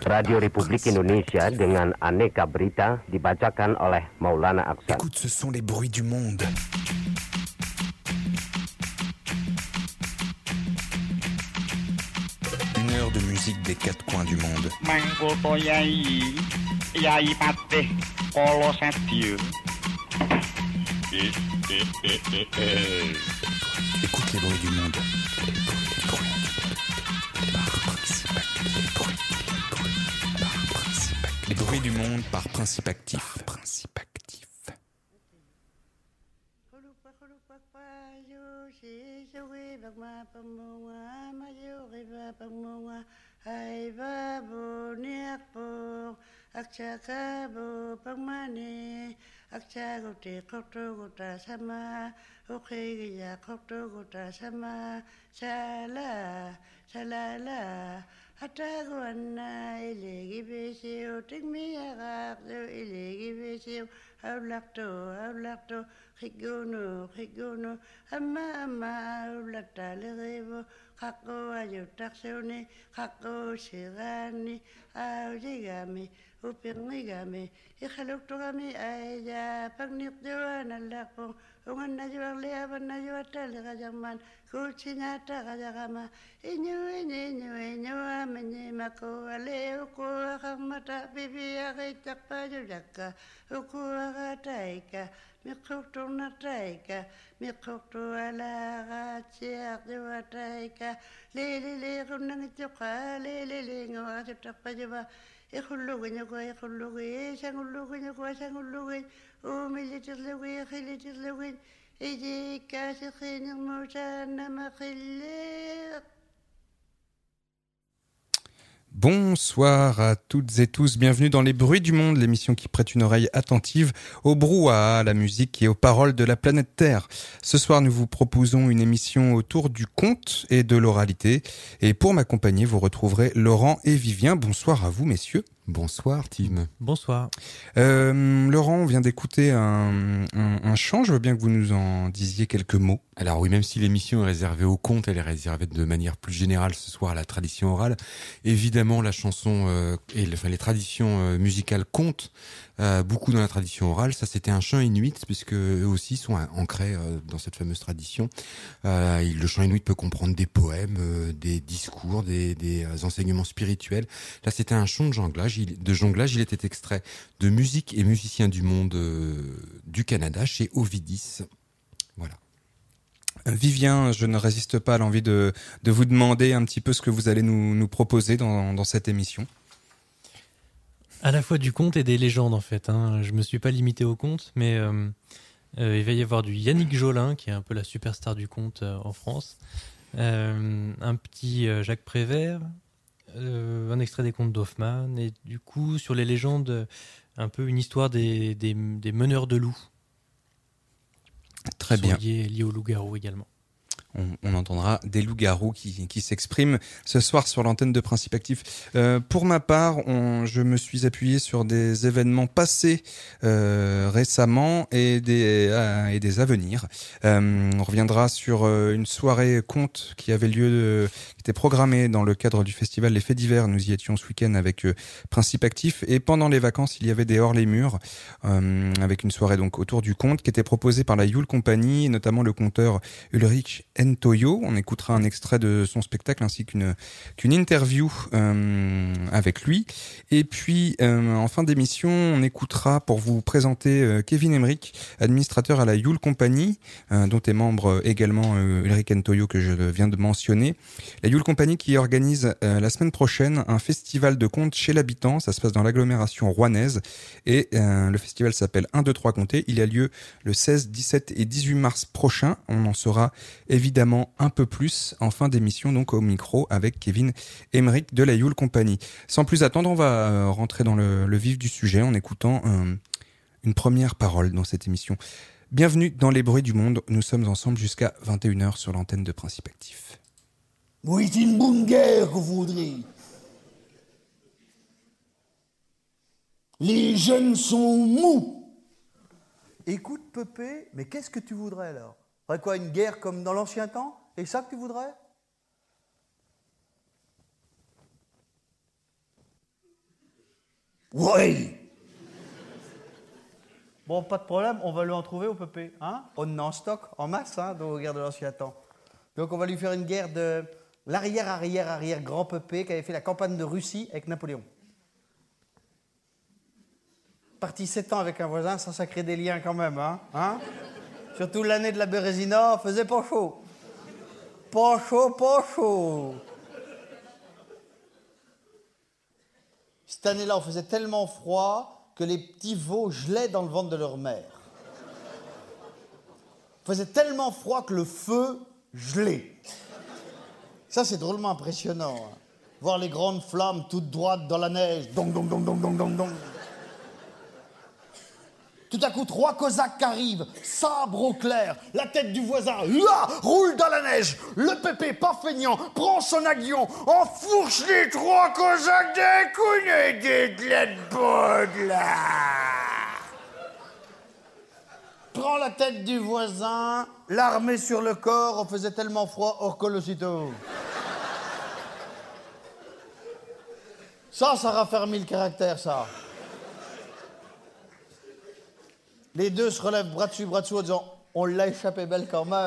Radio Republik Indonesia dengan aneka berita dibacakan oleh Maulana Aksan. Écoute, ce sont les bruits du monde. Une heure de musique des quatre coins du monde. Mangkoto Yai, Yai Patih, Kolo Setio. Écoute les bruits du monde. Les bruits du monde par principe actif. Hataguana ilegi besio tigmiya gakdo ilegi besio aulakto higono amma aulata lego kako ayo taksoni kako sirani aujigami upirmigami ikhaluktogami aya pagnikdoana lakpo ungan najwa leaban najwa talgajaman kuchinyata gajagama inyu amenye mako ale uko kamata bibi agaitak jaka uko agataika mikokto nataika mikokto ala gachiak dewataika lele kunang joka lele ngawatak pajuba ikhulugi sangulugi umilitirlugi Iji kasih mojana makhilek. Bonsoir à toutes et tous, bienvenue dans Les Bruits du Monde, l'émission qui prête une oreille attentive au brouhaha, à la musique et aux paroles de la planète Terre. Ce soir, nous vous proposons une émission autour du conte et de l'oralité. Et pour m'accompagner, vous retrouverez Laurent et Vivien. Bonsoir à vous, messieurs. Bonsoir Tim. Bonsoir. Laurent, on vient d'écouter un chant, je veux bien que vous nous en disiez quelques mots. Alors oui, même si l'émission est réservée au conte, elle est réservée de manière plus générale ce soir à la tradition orale. Évidemment, la chanson les traditions musicales comptent beaucoup dans la tradition orale. Ça, c'était un chant inuit, puisque eux aussi sont ancrés dans cette fameuse tradition. Le chant inuit peut comprendre des poèmes, des discours, des enseignements spirituels. Là, c'était un chant de jonglage. Il était extrait de Musique et musiciens du monde du Canada chez Ovidis. Voilà. Vivien, je ne résiste pas à l'envie de vous demander un petit peu ce que vous allez nous proposer dans cette émission. À la fois du conte et des légendes, en fait. Je me suis pas limité au conte, mais il va y avoir du Yannick Jolin, qui est un peu la superstar du conte en France, un petit Jacques Prévert, un extrait des contes d'Hoffmann, et du coup, sur les légendes, un peu une histoire des meneurs de loups. Très bien. Liés au loup-garou également. On entendra des loups-garous qui s'expriment ce soir sur l'antenne de Principe Actif. Pour ma part, je me suis appuyé sur des événements passés récemment et des à venir. On reviendra sur une soirée conte qui avait lieu, qui était programmée dans le cadre du festival Les Faits d'hiver. Nous y étions ce week-end avec Principe Actif. Et pendant les vacances, il y avait des hors les murs avec une soirée donc autour du conte qui était proposée par la Yule Company, notamment le conteur Ulrich Ntoyo. On écoutera un extrait de son spectacle ainsi qu'une interview avec lui. Et puis en fin d'émission, on écoutera pour vous présenter Kevin Emmerich, administrateur à la Yule Company, dont est membre également Ulrich Ntoyo que je viens de mentionner. La Yule Company qui organise la semaine prochaine un festival de contes chez l'habitant. Ça se passe dans l'agglomération rouennaise et le festival s'appelle 1, 2, 3 Comtés. Il a lieu le 16, 17 et 18 mars prochain. On en saura évidemment un peu plus en fin d'émission, donc au micro avec Kevin Emmerich de la Yule Company. Sans plus attendre, on va rentrer dans le vif du sujet en écoutant une première parole dans cette émission. Bienvenue dans Les Bruits du Monde. Nous sommes ensemble jusqu'à 21h sur l'antenne de Principe Actif. Oui, c'est une bonne guerre que vous voudrez. Les jeunes sont mous. Écoute, Pépé, mais qu'est-ce que tu voudrais alors ? Faudrait quoi, une guerre comme dans l'ancien temps ? Et ça que tu voudrais ? Oui. Bon, pas de problème, on va lui en trouver au Pépé. Hein? On est en stock, en masse, hein, dans la guerre de l'ancien temps. Donc on va lui faire une guerre de l'arrière grand Pépé qui avait fait la campagne de Russie avec Napoléon. Parti 7 ans avec un voisin, ça crée des liens quand même, hein? Surtout l'année de la Bérésina, faisait pas chaud. Pas chaud, pas chaud. Cette année-là, on faisait tellement froid que les petits veaux gelaient dans le ventre de leur mère. Il faisait tellement froid que le feu gelait. Ça, c'est drôlement impressionnant. Hein. Voir les grandes flammes toutes droites dans la neige. Dong, dong, dong, dong, dong, dong, dong. Tout à coup, 3 Cosaques qui arrivent, sabre au clair, la tête du voisin, roule dans la neige. Le Pépé, pas feignant, prend son aiguillon, enfourche les 3 Cosaques des couilles et des de là. Prend la tête du voisin, l'armée sur le corps, on faisait tellement froid, hors colle aussitôt. Ça raffermit le caractère, ça. Les deux se relèvent bras dessus en disant « On l'a échappé belle quand même !»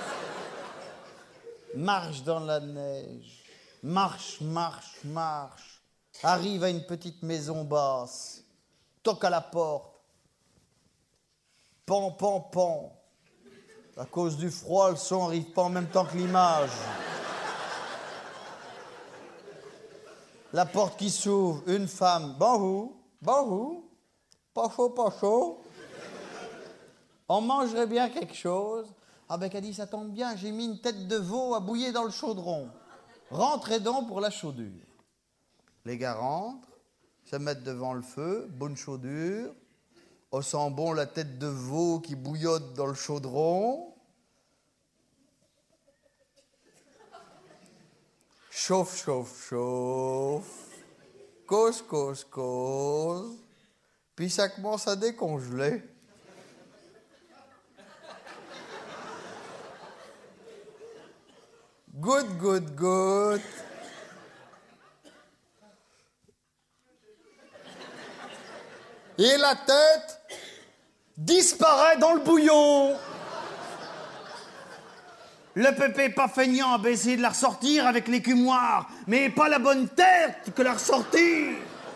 Marche dans la neige. Marche, marche, marche. Arrive à une petite maison basse. Toque à la porte. Pan, pan, pan. À cause du froid, le son n'arrive pas en même temps que l'image. La porte qui s'ouvre, une femme. Bonjour, bonjour. Pas chaud, pas chaud. On mangerait bien quelque chose. Ah ben qu'elle dit, ça tombe bien, j'ai mis une tête de veau à bouillir dans le chaudron. Rentrez donc pour la chaudure. Les gars rentrent, se mettent devant le feu, bonne chaudure. On sent bon la tête de veau qui bouillotte dans le chaudron. Chauffe, chauffe, chauffe. Cause, cause, cause. Puis ça commence à décongeler. Goutte, goutte, goutte. Et la tête disparaît dans le bouillon. Le Pépé, pas feignant, a essayé de la ressortir avec l'écumoire, mais pas la bonne tête que la ressortir.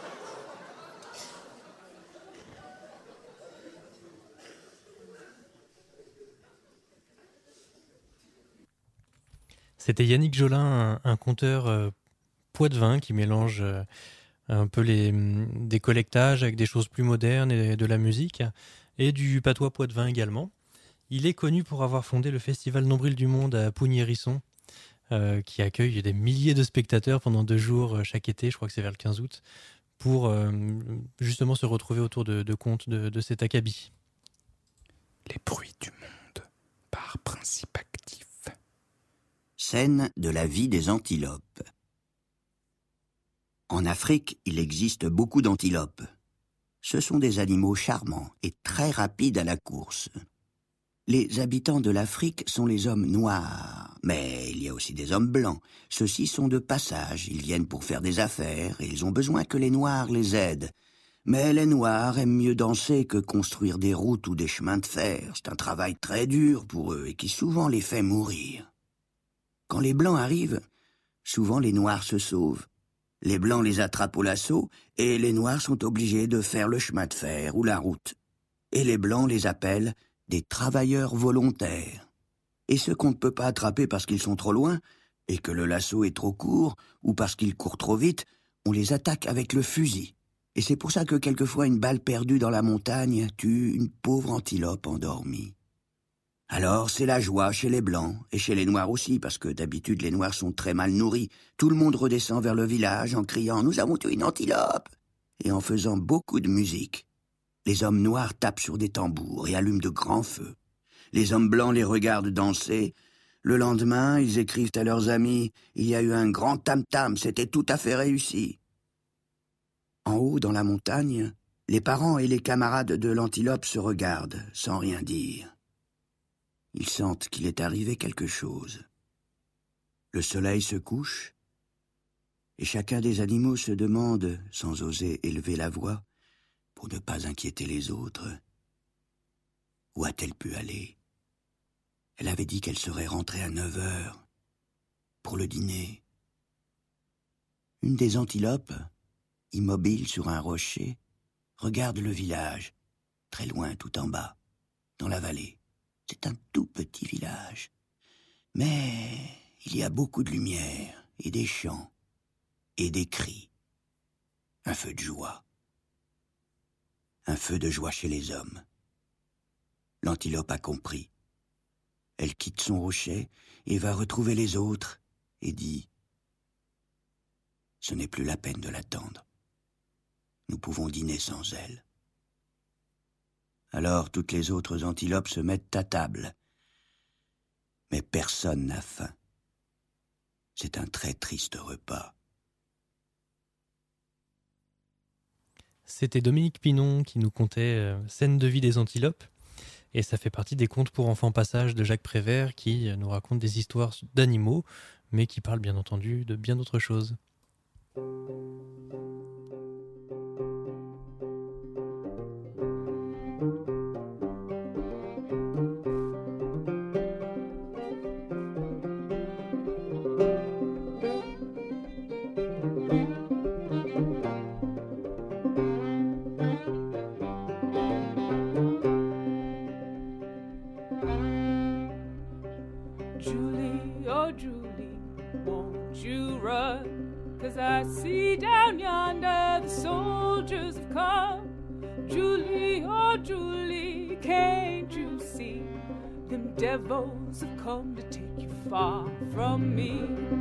C'était Yannick Jolin, un conteur poitevin qui mélange un peu des collectages avec des choses plus modernes et de la musique, et du patois poitevin également. Il est connu pour avoir fondé le Festival Nombril du Monde à Pougny-Hérisson, qui accueille des milliers de spectateurs pendant 2 jours chaque été, je crois que c'est vers le 15 août, pour justement se retrouver autour de contes de cet acabit. Les bruits du monde par principe actif. Scène de la vie des antilopes. En Afrique, il existe beaucoup d'antilopes. Ce sont des animaux charmants et très rapides à la course. Les habitants de l'Afrique sont les hommes noirs, mais il y a aussi des hommes blancs. Ceux-ci sont de passage, ils viennent pour faire des affaires et ils ont besoin que les noirs les aident. Mais les noirs aiment mieux danser que construire des routes ou des chemins de fer. C'est un travail très dur pour eux et qui souvent les fait mourir. Quand les blancs arrivent, souvent les noirs se sauvent. Les blancs les attrapent au lasso et les noirs sont obligés de faire le chemin de fer ou la route. Et les blancs les appellent des travailleurs volontaires. Et ceux qu'on ne peut pas attraper parce qu'ils sont trop loin et que le lasso est trop court ou parce qu'ils courent trop vite, on les attaque avec le fusil. Et c'est pour ça que quelquefois une balle perdue dans la montagne tue une pauvre antilope endormie. Alors c'est la joie chez les Blancs, et chez les Noirs aussi, parce que d'habitude les Noirs sont très mal nourris. Tout le monde redescend vers le village en criant « Nous avons tué une antilope !» et en faisant beaucoup de musique. Les hommes noirs tapent sur des tambours et allument de grands feux. Les hommes blancs les regardent danser. Le lendemain, ils écrivent à leurs amis « Il y a eu un grand tam-tam, c'était tout à fait réussi !» En haut, dans la montagne, les parents et les camarades de l'antilope se regardent, sans rien dire. Ils sentent qu'il est arrivé quelque chose. Le soleil se couche, Et chacun des animaux se demande, sans oser élever la voix, pour ne pas inquiéter les autres, où a-t-elle pu aller? Elle avait dit qu'elle serait rentrée à 9 heures pour le dîner. Une des antilopes, immobile sur un rocher, regarde le village, très loin tout en bas, dans la vallée. C'est un tout petit village. Mais il y a beaucoup de lumière, et des chants, et des cris. Un feu de joie. Un feu de joie chez les hommes. L'antilope a compris. Elle quitte son rocher et va retrouver les autres et dit « Ce n'est plus la peine de l'attendre. Nous pouvons dîner sans elle. » Alors toutes les autres antilopes se mettent à table. Mais personne n'a faim. C'est un très triste repas. C'était Dominique Pinon qui nous contait Scène de vie des antilopes. Et ça fait partie des contes pour enfants Passage de Jacques Prévert qui nous raconte des histoires d'animaux, mais qui parlent bien entendu de bien d'autres choses. Devils have come to take you far from me.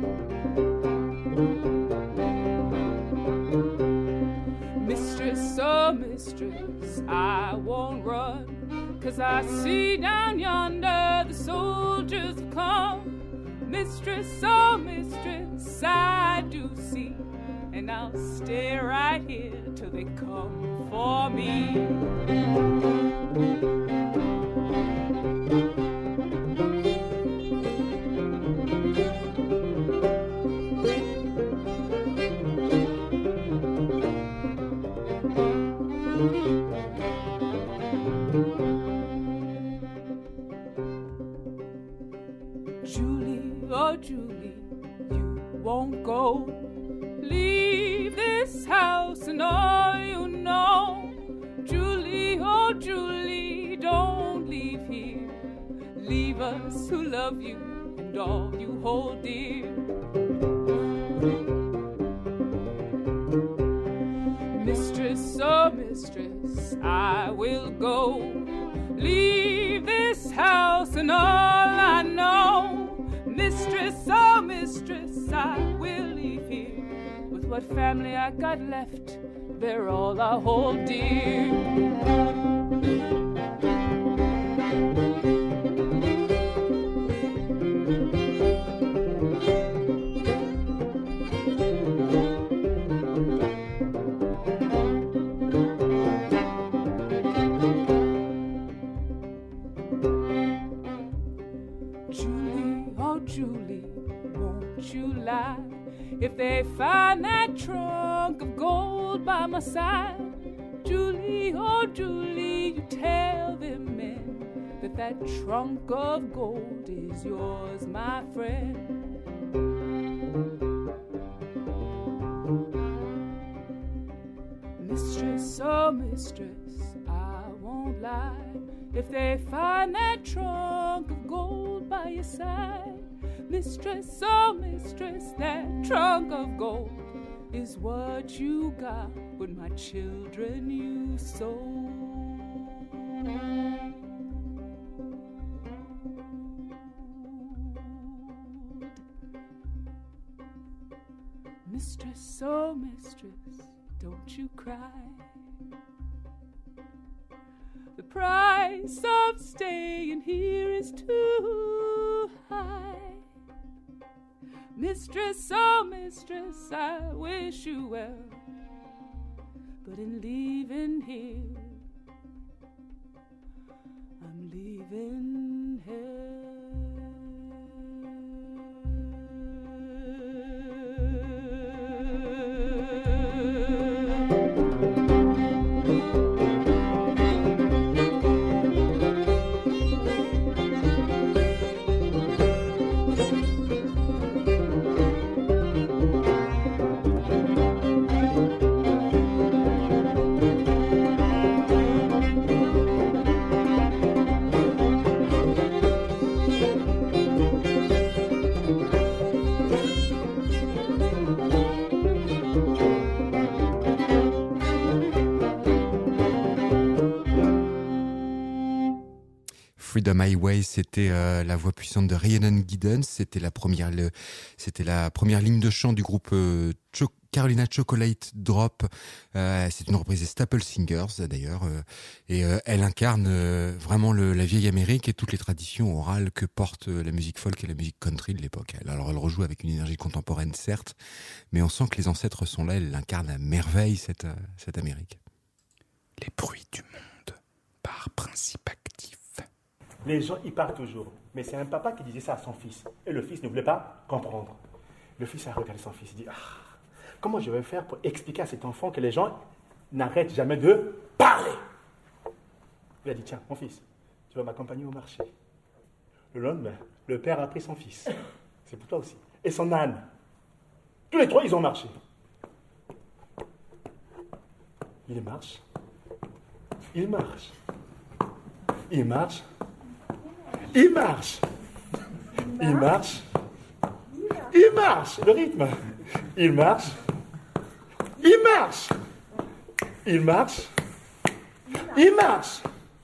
Mistress, oh mistress, I won't run, 'cause I see down yonder the soldiers have come. Mistress, oh mistress, I do see, and I'll stay right here till they come for me. Julie, you won't go. Leave this house and all you know. Julie, oh Julie, don't leave here. Leave us who love you and all you hold dear. Mistress, oh mistress, I will go. Leave this house and all I know. Mistress, oh mistress, I will leave here. With what family I got left, they're all I hold dear. Julie, won't you lie? If they find that trunk of gold by my side, Julie, oh Julie, you tell them men that that trunk of gold is yours, my friend. Mistress, oh mistress, I won't lie. If they find that trunk of gold by your side, mistress, oh mistress, that trunk of gold is what you got when my children you sold. Mistress, oh mistress, don't you cry. The price of staying here is too high. Mistress, oh mistress, I wish you well, but in leaving here, I'm leaving hell. Freedom Highway, c'était la voix puissante de Rhiannon Giddens. C'était la première ligne de chant du groupe Carolina Chocolate Drop. C'est une reprise des Staple Singers d'ailleurs, et elle incarne vraiment la vieille Amérique et toutes les traditions orales que porte la musique folk et la musique country de l'époque. Alors elle rejoue avec une énergie contemporaine certes, mais on sent que les ancêtres sont là. Elle incarne à merveille cette Amérique. Les bruits du monde par principe actif. Les gens y parlent toujours, mais c'est un papa qui disait ça à son fils, et le fils ne voulait pas comprendre. Le fils a regardé son fils, il dit comment je vais faire pour expliquer à cet enfant que les gens n'arrêtent jamais de parler? Il a dit, tiens, mon fils, tu vas m'accompagner au marché. Le lendemain, le père a pris son fils, c'est pour toi aussi, et son âne. Tous les trois, ils ont marché. Il marche. Il marche. Il marche. Il marche. Il marche. Il marche. Le rythme. Il marche. Il marche. Il marche. Il marche.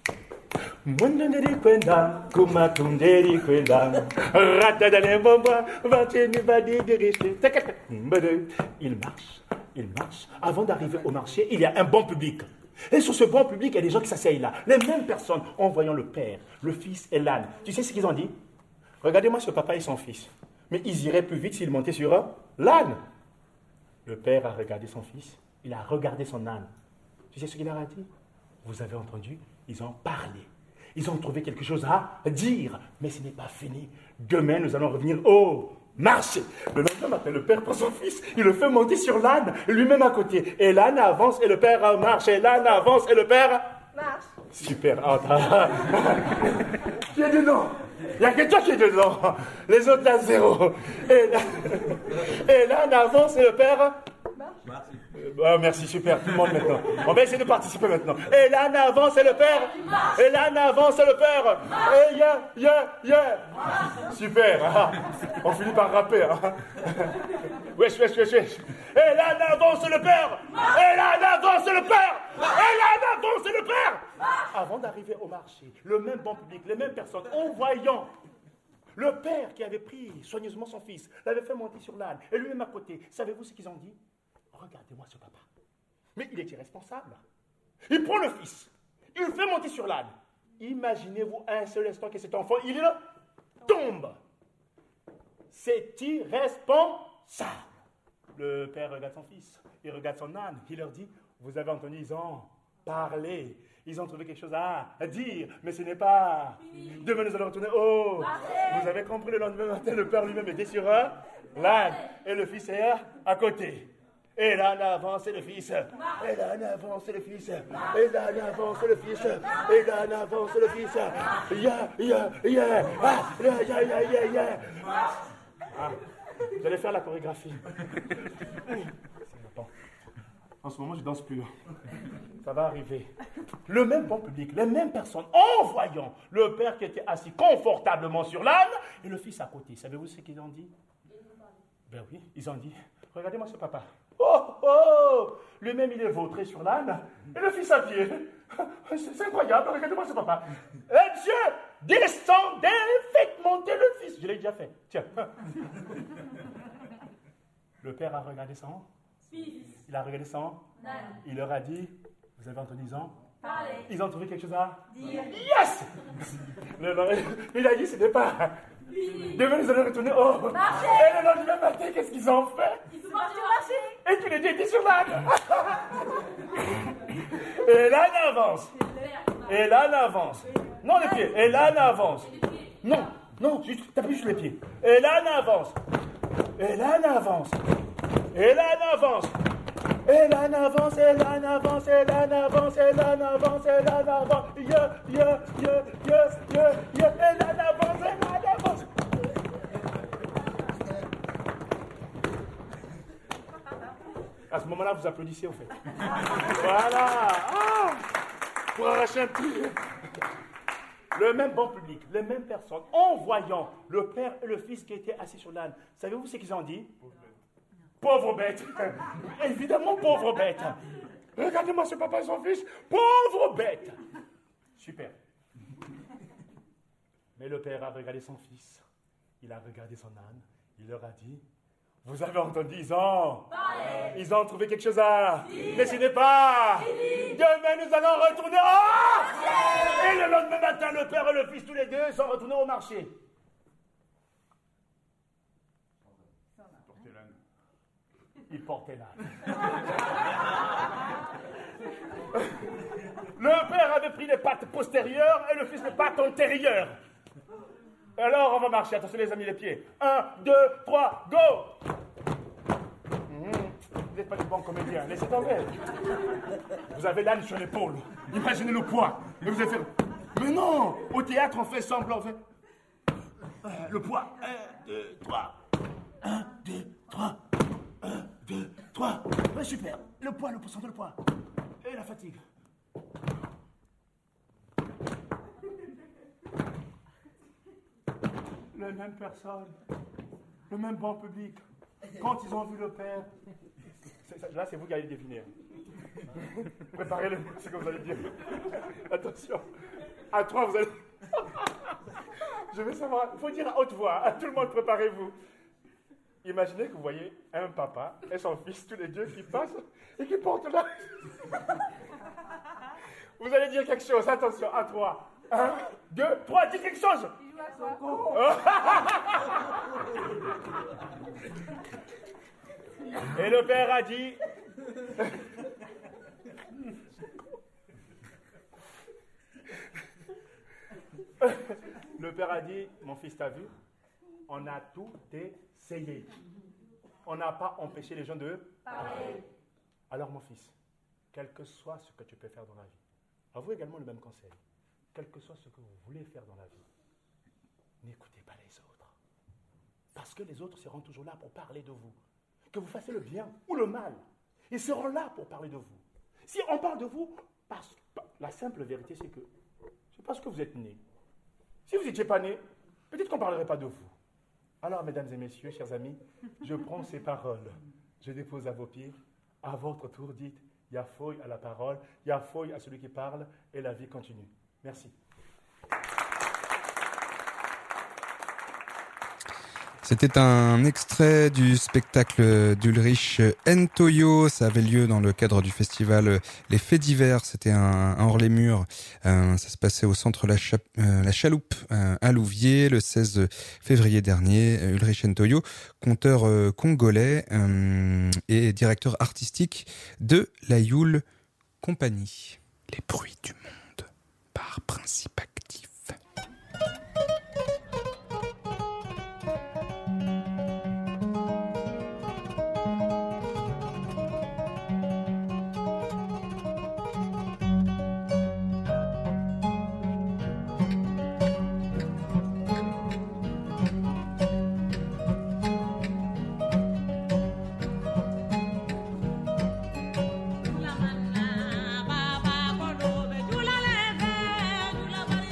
Il marche. Il marche. Avant d'arriver au marché, il y a un banc public. Et sur ce banc public, il y a des gens qui s'asseyent là. Les mêmes personnes, en voyant le père, le fils et l'âne. Tu sais ce qu'ils ont dit? Regardez-moi ce papa et son fils. Mais ils iraient plus vite s'ils montaient sur l'âne. Le père a regardé son fils, il a regardé son âne. Tu sais ce qu'il leur a dit? Vous avez entendu? Ils ont parlé. Ils ont trouvé quelque chose à dire. Mais ce n'est pas fini. Demain, nous allons revenir au marché. Le lendemain matin, le père prend son fils, il le fait monter sur l'âne, lui-même à côté. Et l'âne avance et le père marche. Et l'âne avance et le père marche. Super. Qui est dedans? Il n'y a que toi qui est dedans. Les autres, là, zéro. Et l'âne avance et le père marche. Merci, super, tout le monde maintenant. On va essayer de participer maintenant. Et l'âne avance et le père. Et l'âne avance et le père. Et yeah. Super. On finit par rapper. Wesh. Et l'âne avance et le père. Et l'âne avance et le père. Et l'âne avance et le père. Avant d'arriver au marché, le même banc public, les mêmes personnes, en voyant le père qui avait pris soigneusement son fils, l'avait fait monter sur l'âne, et lui-même à côté, savez-vous ce qu'ils ont dit? Regardez-moi ce papa. Mais il était responsable. Il prend le fils, il le fait monter sur l'âne. Imaginez-vous un seul instant que cet enfant, il tombe. C'est irresponsable. Le père regarde son fils, il regarde son âne, il leur dit, vous avez entendu, ils ont parlé. Ils ont trouvé quelque chose à dire, mais ce n'est pas... Demain, nous allons retourner. Vous avez compris, le lendemain matin, le père lui-même était sur l'âne, et le fils est à côté. Et l'âne avance et le fils. Et l'âne avance et le fils. Et l'âne avance et le fils. Et l'âne avance et le fils. Yeah. Vous allez faire la chorégraphie. En ce moment, je danse plus. Ça va arriver. Le même banc public, les mêmes personnes, en voyant le père qui était assis confortablement sur l'âne et le fils à côté. Savez-vous ce qu'ils ont dit? Ben oui, ils ont dit, regardez-moi ce papa. Lui-même, il est vautré sur l'âne et le fils à pied. C'est incroyable, regardez-moi ce papa. Et Dieu, descendez, faites monter le fils. Je l'ai déjà fait. Tiens. Le père a regardé son fils. Il a regardé son âne. Il leur a dit, vous avez entendu, ils ont trouvé quelque chose à dire. Yes! Il a dit, ce n'est pas... Demain, nous allons retourner au marché. Et le lendemain matin, qu'est-ce qu'ils ont fait? Ils sont partis au marché. Et tu les dis, sur l'âne. Et l'âne avance. Et l'âne avance. Non, les pieds. Et l'âne avance. Non, t'appuies juste les pieds. Et l'âne avance. Et l'âne avance. Et l'âne avance. Et l'âne avance, et l'âne avance, et l'âne avance, et l'âne avance, et l'âne avance. Et l'âne avance, et l'âne avance. À ce moment-là, vous applaudissez, en fait. Voilà. Pour arracher un prix. Le même banc public, les mêmes personnes, en voyant le père et le fils qui étaient assis sur l'âne. Savez-vous ce qu'ils ont dit? Pauvre bête. Évidemment, pauvre bête. Regardez-moi ce papa et son fils. Pauvre bête. Super. Mais le père a regardé son fils, il a regardé son âne, il leur a dit, vous avez entendu, ils ont trouvé quelque chose à... Mais ce n'est pas... Demain, nous allons retourner... Et le lendemain matin, le père et le fils, tous les deux, sont retournés au marché. Il portait l'âne. Le père avait pris les pattes postérieures et le fils les pattes antérieures. Alors, on va marcher. Attention, les amis, les pieds. 1, 2, 3, go! Vous n'êtes pas des bons comédiens. Laissez tomber. Vous avez l'âne sur l'épaule. Imaginez le poids. Et vous allez faire... Mais non! Au théâtre, on fait semblant. On fait... Le poids. 1, 2, 3. 1, 2, 3. 1, 2, 3. Ouais, super. Le poids, le pourcentage de le poids. Et la fatigue. Les mêmes personnes, le même banc public. Quand ils ont vu le père, là c'est vous qui allez deviner. Préparez-le, c'est ce que vous allez dire. Attention, à 3 vous allez... Je veux savoir, il faut dire à haute voix, à tout le monde préparez-vous. Imaginez que vous voyez un papa et son fils, tous les deux, qui passent et qui portent là. Vous allez dire quelque chose, attention, à 3. 1, 2, 3, dis quelque chose. Et le père a dit... Le père a dit, mon fils, t'as vu? On a tout essayé. On n'a pas empêché les gens de parler. Alors mon fils, quel que soit ce que tu peux faire dans la vie, à vous également le même conseil. Quel que soit ce que vous voulez faire dans la vie, n'écoutez pas les autres. Parce que les autres seront toujours là pour parler de vous. Que vous fassiez le bien ou le mal, ils seront là pour parler de vous. Si on parle de vous, la simple vérité, c'est que c'est parce que vous êtes né. Si vous n'étiez pas né, peut-être qu'on ne parlerait pas de vous. Alors, mesdames et messieurs, chers amis, je prends ces paroles, je dépose à vos pieds, à votre tour, dites, Yafoy à la parole, Yafoy à celui qui parle, et la vie continue. Merci. C'était un extrait du spectacle d'Ulrich Ntoyo. Ça avait lieu dans le cadre du festival Les Faits divers. C'était un hors-les-murs. Ça se passait au centre La Chaloupe à Louviers le 16 février dernier. Ulrich Ntoyo, conteur congolais et directeur artistique de la Yule Compagnie. Les bruits du monde par principe actif. Baba,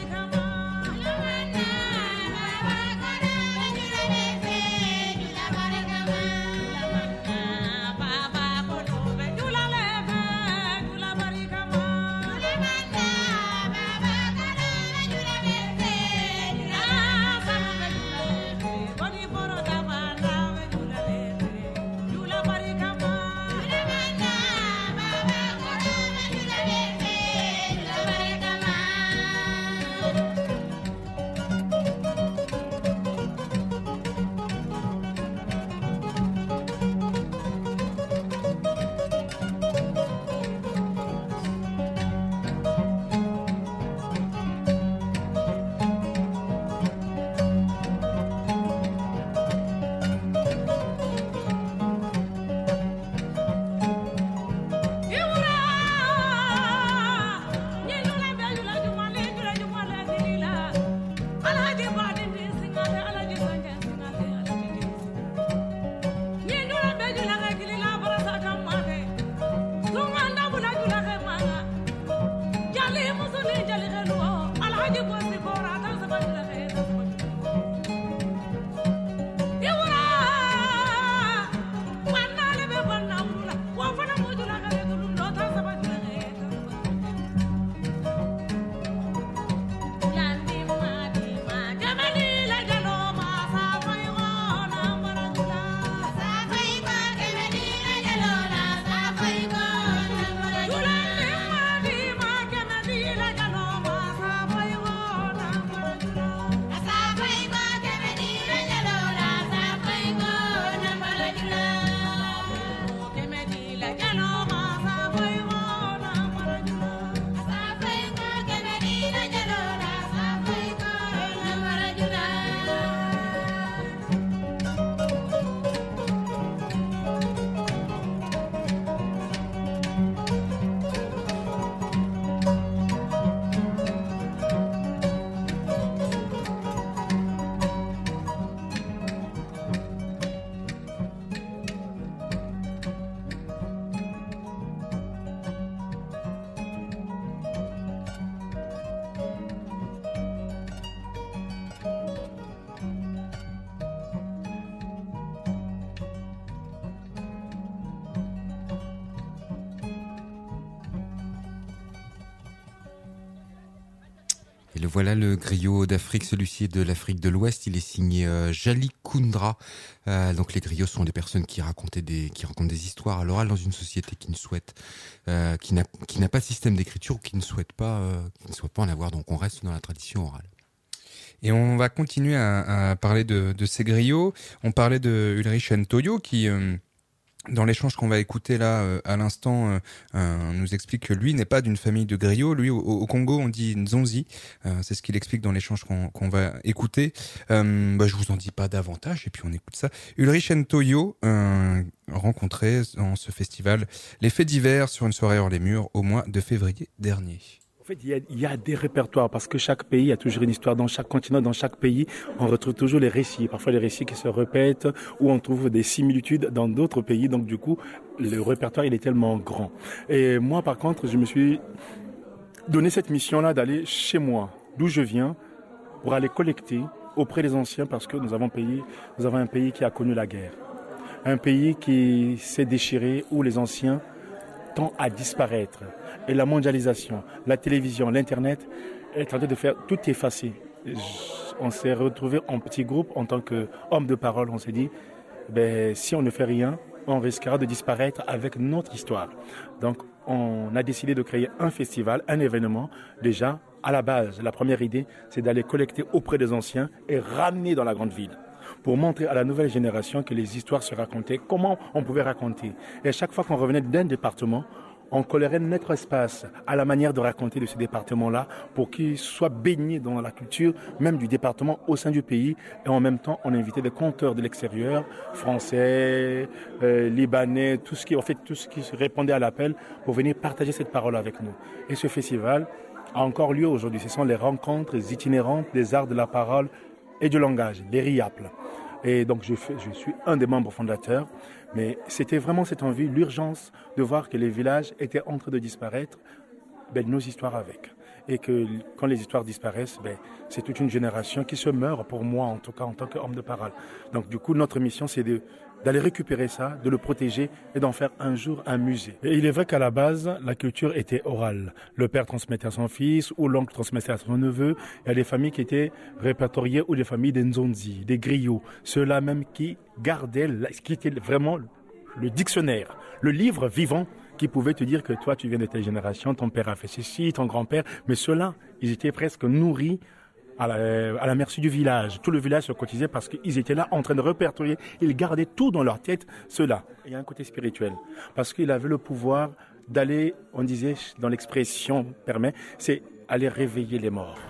Et voilà le griot d'Afrique, celui-ci est de l'Afrique de l'Ouest, il est signé Jali Koundra. Donc les griots sont des personnes qui racontent des histoires à l'oral dans une société qui ne souhaite, qui n'a pas de système d'écriture ou qui ne souhaite pas en avoir. Donc on reste dans la tradition orale. Et on va continuer à parler de ces griots. On parlait de Ulrich Ntoyo qui, dans l'échange qu'on va écouter là à l'instant, nous explique que lui n'est pas d'une famille de griots. Lui, au Congo, on dit Nzonzi. C'est ce qu'il explique dans l'échange qu'on va écouter. Je vous en dis pas davantage et puis on écoute ça. Ulrich Ntoyo, rencontré dans ce festival Les Faits divers sur une soirée hors les murs au mois de février dernier. En fait, il y a des répertoires parce que chaque pays a toujours une histoire. Dans chaque continent, dans chaque pays, on retrouve toujours les récits. Parfois, les récits qui se répètent ou on trouve des similitudes dans d'autres pays. Donc, du coup, le répertoire, il est tellement grand. Et moi, par contre, je me suis donné cette mission-là d'aller chez moi, d'où je viens, pour aller collecter auprès des anciens parce que nous avons un pays qui a connu la guerre. Un pays qui s'est déchiré où les anciens tendent à disparaître. Et la mondialisation, la télévision, l'Internet est en train de faire tout effacer. On s'est retrouvés en petit groupe en tant qu'hommes de parole. On s'est dit, si on ne fait rien, on risquera de disparaître avec notre histoire. Donc, on a décidé de créer un festival, un événement. Déjà, à la base, la première idée, c'est d'aller collecter auprès des anciens et ramener dans la grande ville, pour montrer à la nouvelle génération que les histoires se racontaient, comment on pouvait raconter. Et à chaque fois qu'on revenait d'un département, on colorait notre espace à la manière de raconter de ce département-là pour qu'il soit baigné dans la culture même du département au sein du pays. Et en même temps, on invitait des conteurs de l'extérieur, français, libanais, tout ce qui répondait à l'appel pour venir partager cette parole avec nous. Et ce festival a encore lieu aujourd'hui. Ce sont les rencontres itinérantes des arts de la parole et du langage, les RIAPL. Et donc je suis un des membres fondateurs, mais c'était vraiment cette envie, l'urgence de voir que les villages étaient en train de disparaître, nos histoires avec. Et que quand les histoires disparaissent, c'est toute une génération qui se meurt, pour moi en tout cas, en tant qu'homme de parole. Donc du coup, notre mission, c'est d'aller récupérer ça, de le protéger et d'en faire un jour un musée. Et il est vrai qu'à la base, la culture était orale. Le père transmettait à son fils ou l'oncle transmettait à son neveu. Il y a des familles qui étaient répertoriées ou des familles des Nzonzi, des griots. Ceux-là même qui gardaient, ce qui était vraiment le dictionnaire, le livre vivant qui pouvait te dire que toi, tu viens de telle génération, ton père a fait ceci, ton grand-père. Mais ceux-là, ils étaient presque nourris à la merci du village. Tout le village se cotisait parce qu'ils étaient là en train de répertorier. Ils gardaient tout dans leur tête, ceux-là. Il y a un côté spirituel. Parce qu'il avait le pouvoir d'aller, on disait, dans l'expression permet, c'est aller réveiller les morts.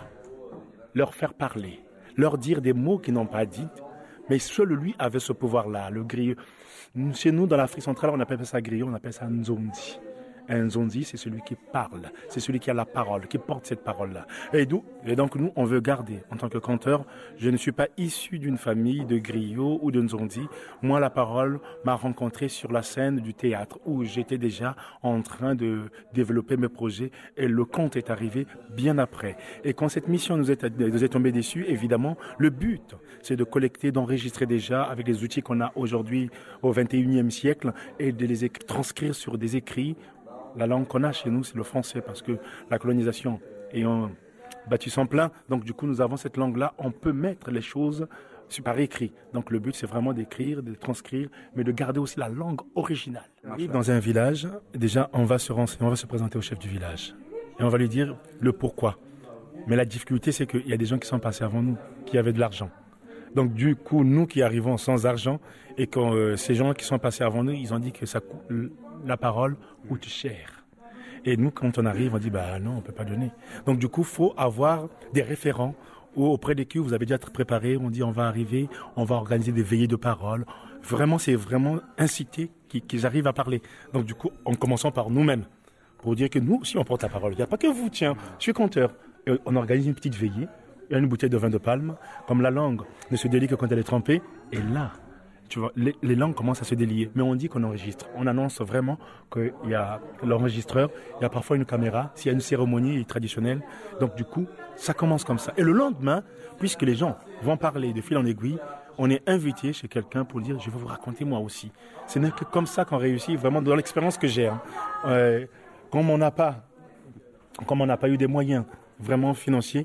Leur faire parler. Leur dire des mots qu'ils n'ont pas dit. Mais seul lui avait ce pouvoir-là, le griot. Chez nous, dans l'Afrique centrale, on appelle ça griot, on appelle ça Nzonzi. Un Nzonzi, c'est celui qui parle, c'est celui qui a la parole, qui porte cette parole-là. Et donc nous, on veut garder. En tant que conteur, je ne suis pas issu d'une famille de griots ou de Nzonzi. Moi, la parole m'a rencontré sur la scène du théâtre où j'étais déjà en train de développer mes projets et le conte est arrivé bien après. Et quand cette mission nous est tombée dessus, évidemment, le but, c'est de collecter, d'enregistrer déjà avec les outils qu'on a aujourd'hui au XXIe siècle et de les transcrire sur des écrits. La langue qu'on a chez nous, c'est le français, parce que la colonisation ayant battu son plein, donc du coup, nous avons cette langue-là, on peut mettre les choses par écrit. Donc le but, c'est vraiment d'écrire, de transcrire, mais de garder aussi la langue originale. Dans un village, déjà, on va se renseigner, on va se présenter au chef du village. Et on va lui dire le pourquoi. Mais la difficulté, c'est qu'il y a des gens qui sont passés avant nous, qui avaient de l'argent. Donc du coup, nous qui arrivons sans argent, et quand ces gens qui sont passés avant nous, ils ont dit que ça coûte... La parole coûte cher. Et nous, quand on arrive, on dit, non, on ne peut pas donner. Donc, du coup, il faut avoir des référents auprès desquels vous avez déjà préparé. On dit, on va arriver, on va organiser des veillées de parole. Vraiment, c'est vraiment inciter qu'ils arrivent à parler. Donc, du coup, en commençant par nous-mêmes, pour dire que nous aussi, on porte la parole. Il n'y a pas que vous, tiens, je suis conteur. Et on organise une petite veillée. Il y a une bouteille de vin de palme. Comme la langue ne se délie que quand elle est trempée. Et là, tu vois, les langues commencent à se délier, mais on dit qu'on enregistre. On annonce vraiment qu'il y a l'enregistreur, il y a parfois une caméra, s'il y a une cérémonie traditionnelle. Donc du coup, ça commence comme ça. Et le lendemain, puisque les gens vont parler de fil en aiguille, on est invité chez quelqu'un pour dire « je vais vous raconter moi aussi ». Ce n'est que comme ça qu'on réussit, vraiment dans l'expérience que j'ai. Comme on n'a pas eu des moyens vraiment financiers,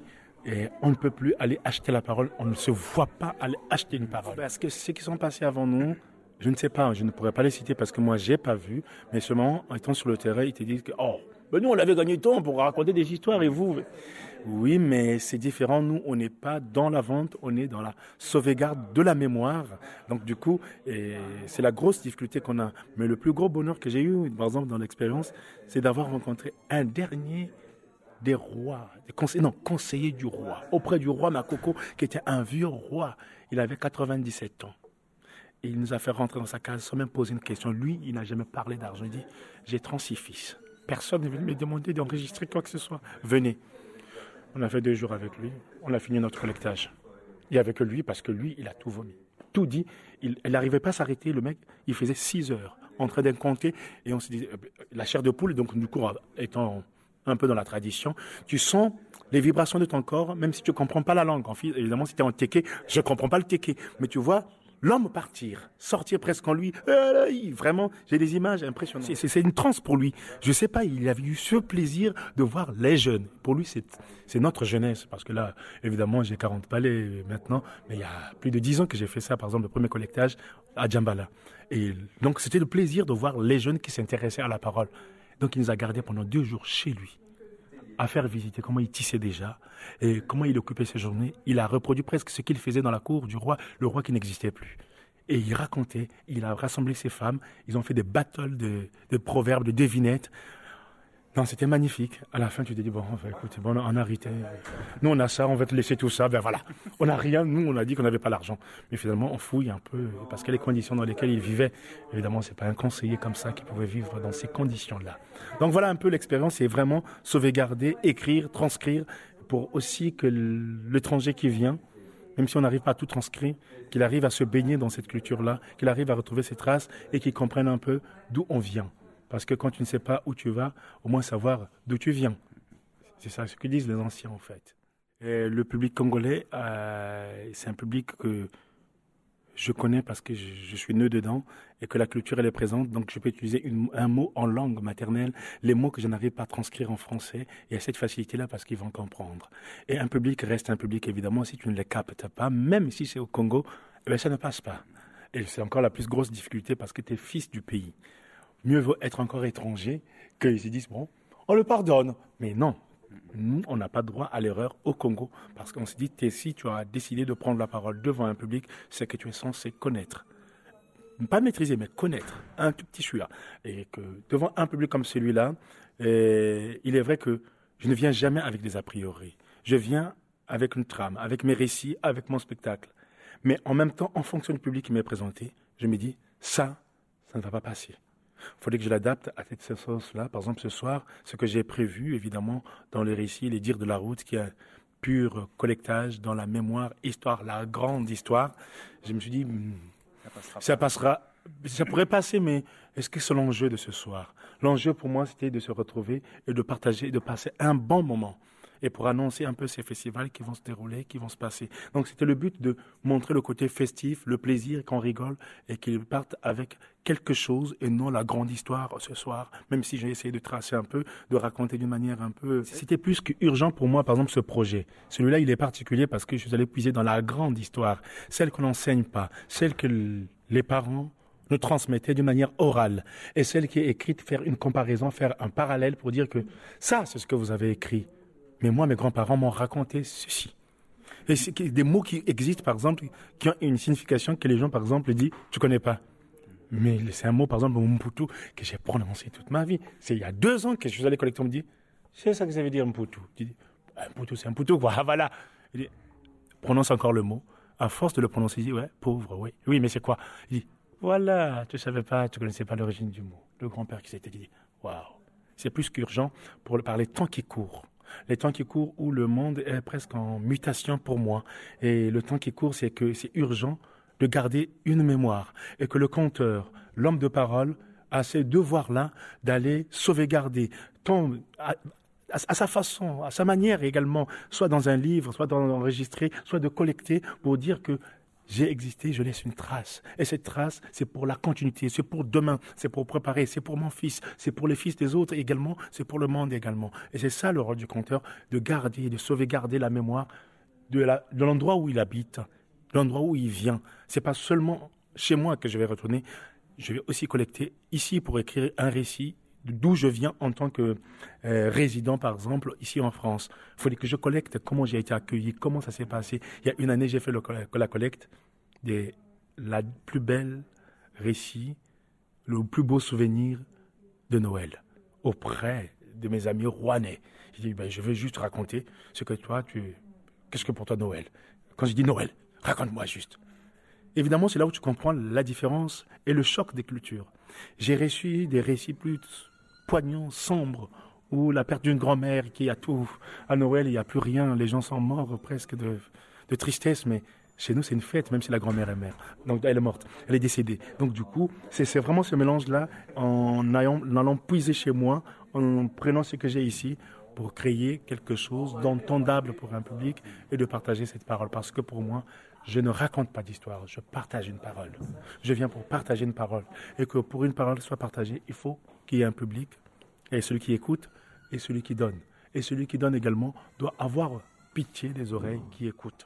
Et on ne peut plus aller acheter la parole, on ne se voit pas aller acheter une parole. Parce que ceux qui sont passés avant nous, je ne sais pas, je ne pourrais pas les citer parce que moi, j'ai pas vu, mais seulement, en étant sur le terrain, ils te disent que, nous, on avait gagné temps pour raconter des histoires et vous... Oui, mais c'est différent. Nous, on n'est pas dans la vente, on est dans la sauvegarde de la mémoire. Donc, du coup, c'est la grosse difficulté qu'on a. Mais le plus gros bonheur que j'ai eu, par exemple, dans l'expérience, c'est d'avoir rencontré un dernier des rois, conseiller du roi, auprès du roi Makoko, qui était un vieux roi. Il avait 97 ans. Et il nous a fait rentrer dans sa case sans même poser une question. Lui, il n'a jamais parlé d'argent. Il dit, j'ai 36 fils. Personne ne venu me demander d'enregistrer quoi que ce soit. Venez. On a fait 2 jours avec lui. On a fini notre collectage. Il n'y avait que lui, parce que lui, il a tout vomi. Tout dit. Il n'arrivait pas à s'arrêter. Le mec, il faisait 6 heures en train de compter. Et on se disait, la chair de poule, donc du coup, étant un peu dans la tradition, tu sens les vibrations de ton corps, même si tu ne comprends pas la langue. Évidemment, si tu es en téké, je ne comprends pas le téké. Mais tu vois l'homme sortir presque en lui. Vraiment, j'ai des images impressionnantes. C'est une transe pour lui. Je ne sais pas, il avait eu ce plaisir de voir les jeunes. Pour lui, c'est notre jeunesse. Parce que là, évidemment, j'ai 40 palais maintenant. Mais il y a plus de 10 ans que j'ai fait ça, par exemple, le premier collectage à Djambala. Et donc, c'était le plaisir de voir les jeunes qui s'intéressaient à la parole. Donc, il nous a gardés pendant 2 jours chez lui, à faire visiter comment il tissait déjà et comment il occupait ses journées. Il a reproduit presque ce qu'il faisait dans la cour du roi, le roi qui n'existait plus. Et il racontait, il a rassemblé ses femmes, ils ont fait des battles de proverbes, de devinettes. Non, c'était magnifique. À la fin, tu te dis, écoute, on a arrêté. Nous, on a ça, on va te laisser tout ça. Voilà. On n'a rien. Nous, on a dit qu'on n'avait pas l'argent. Mais finalement, on fouille un peu. Parce que les conditions dans lesquelles il vivait, évidemment, c'est pas un conseiller comme ça qui pouvait vivre dans ces conditions-là. Donc voilà un peu l'expérience. C'est vraiment sauvegarder, écrire, transcrire, pour aussi que l'étranger qui vient, même si on n'arrive pas à tout transcrire, qu'il arrive à se baigner dans cette culture-là, qu'il arrive à retrouver ses traces et qu'il comprenne un peu d'où on vient. Parce que quand tu ne sais pas où tu vas, au moins savoir d'où tu viens. C'est ça ce que disent les anciens, en fait. Et le public congolais, c'est un public que je connais parce que je suis né dedans et que la culture, elle est présente. Donc, je peux utiliser un mot en langue maternelle, les mots que je n'arrive pas à transcrire en français. Il y a cette facilité-là parce qu'ils vont comprendre. Et un public reste un public, évidemment, si tu ne les captes pas, même si c'est au Congo, ça ne passe pas. Et c'est encore la plus grosse difficulté parce que tu es fils du pays. Mieux vaut être encore étranger qu'ils se disent, on le pardonne. Mais non, nous, on n'a pas droit à l'erreur au Congo. Parce qu'on se dit, si tu as décidé de prendre la parole devant un public, c'est que tu es censé connaître. Pas maîtriser, mais connaître. Un tout petit celui-là. Et que devant un public comme celui-là, il est vrai que je ne viens jamais avec des a priori. Je viens avec une trame, avec mes récits, avec mon spectacle. Mais en même temps, en fonction du public qui m'est présenté, je me dis, ça ne va pas passer. Il faudrait que je l'adapte à cette sauce-là. Par exemple, ce soir, ce que j'ai prévu, évidemment, dans les récits, les dires de la route, qui est un pur collectage dans la mémoire, histoire, la grande histoire. Je me suis dit, ça passera. Ça pourrait passer, mais est-ce que c'est l'enjeu de ce soir? L'enjeu pour moi, c'était de se retrouver et de partager, de passer un bon moment. Et pour annoncer un peu ces festivals qui vont se dérouler, qui vont se passer. Donc c'était le but de montrer le côté festif, le plaisir, qu'on rigole et qu'ils partent avec quelque chose et non la grande histoire ce soir. Même si j'ai essayé de tracer un peu, de raconter d'une manière un peu... C'était plus qu'urgent pour moi, par exemple, ce projet. Celui-là, il est particulier parce que je suis allé puiser dans la grande histoire, celle qu'on n'enseigne pas, celle que les parents nous transmettaient d'une manière orale et celle qui est écrite, faire une comparaison, faire un parallèle pour dire que ça, c'est ce que vous avez écrit. Mais moi, mes grands-parents m'ont raconté ceci. Et c'est des mots qui existent, par exemple, qui ont une signification que les gens, par exemple, disent « tu connais pas ». Mais c'est un mot, par exemple, Mputu, que j'ai prononcé toute ma vie. C'est il y a 2 ans que je suis allé collecter, on me dit « c'est ça que ça veut dire Mputu ». Je dis « Mputu, c'est Mputu, quoi, voilà ». Il dit « prononce encore le mot ». À force de le prononcer, il dit « ouais, pauvre, oui ». « Oui, mais c'est quoi ?» Il dit « voilà, tu savais pas, tu connaissais pas l'origine du mot ». Le grand-père qui s'était dit « waouh ». C'est plus qu'urgent par les temps qui courent. Les temps qui courent où le monde est presque en mutation pour moi. Et le temps qui court, c'est que c'est urgent de garder une mémoire. Et que le conteur, l'homme de parole, a ces devoirs-là d'aller sauvegarder, à sa façon, à sa manière également, soit dans un livre, soit d'enregistrer, soit de collecter pour dire que j'ai existé, je laisse une trace. Et cette trace, c'est pour la continuité, c'est pour demain, c'est pour préparer, c'est pour mon fils, c'est pour les fils des autres également, c'est pour le monde également. Et c'est ça le rôle du conteur, de garder, de sauvegarder la mémoire de l'endroit où il habite, de l'endroit où il vient. C'est pas seulement chez moi que je vais retourner, je vais aussi collecter ici pour écrire un récit d'où je viens en tant que résident, par exemple, ici en France. Il fallait que je collecte comment j'ai été accueilli, comment ça s'est passé. Il y a une année, j'ai fait la collecte la plus belle récit, le plus beau souvenir de Noël auprès de mes amis rouennais. J'ai dit, je vais juste raconter ce que toi, qu'est-ce que pour toi Noël? Quand je dis Noël, raconte-moi juste. Évidemment, c'est là où tu comprends la différence et le choc des cultures. J'ai reçu des récits plus poignants, sombres, où la perte d'une grand-mère qui a tout. À Noël, il n'y a plus rien, les gens sont morts presque de tristesse, mais chez nous, c'est une fête, même si la grand-mère est mère. Donc, elle est morte, elle est décédée. Donc, du coup, c'est vraiment ce mélange-là, en allant puiser chez moi, en prenant ce que j'ai ici, pour créer quelque chose d'entendable pour un public et de partager cette parole. Parce que pour moi, je ne raconte pas d'histoire, je partage une parole. Je viens pour partager une parole. Et que pour une parole soit partagée, il faut qu'il y ait un public, et celui qui écoute, et celui qui donne. Et celui qui donne également doit avoir pitié des oreilles qui écoutent.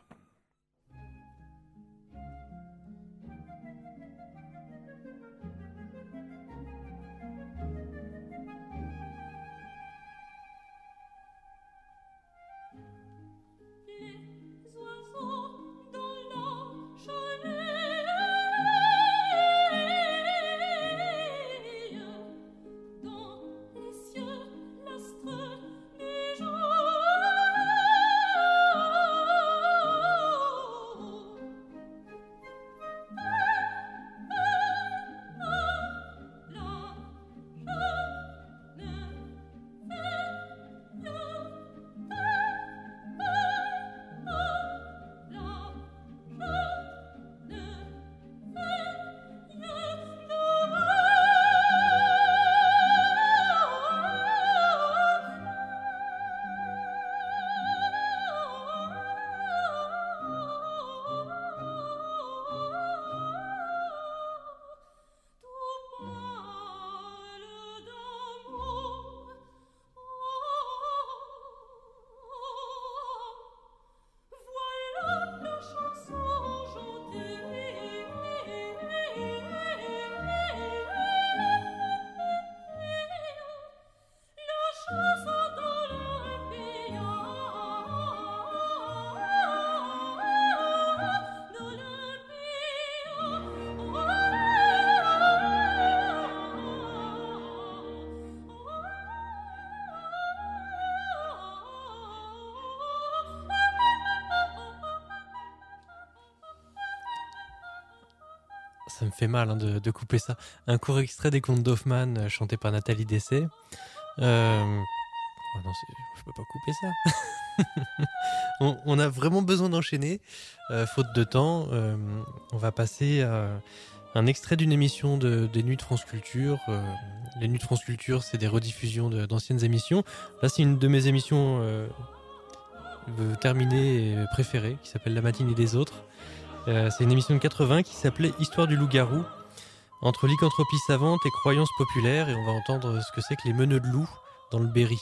Ça me fait mal de couper ça. Un court extrait des contes d'Hoffmann chanté par Nathalie Dessay. Oh non, je peux pas couper ça. on a vraiment besoin d'enchaîner. Faute de temps, on va passer à un extrait d'une émission des Nuits de France Culture. Les Nuits de France Culture, c'est des rediffusions d'anciennes émissions. Là, c'est une de mes émissions terminées et préférées, qui s'appelle La matinée des autres. C'est une émission de 80 qui s'appelait Histoire du loup-garou, entre lycanthropie savante et croyances populaires, et on va entendre ce que c'est que les meneaux de loups dans le Berry.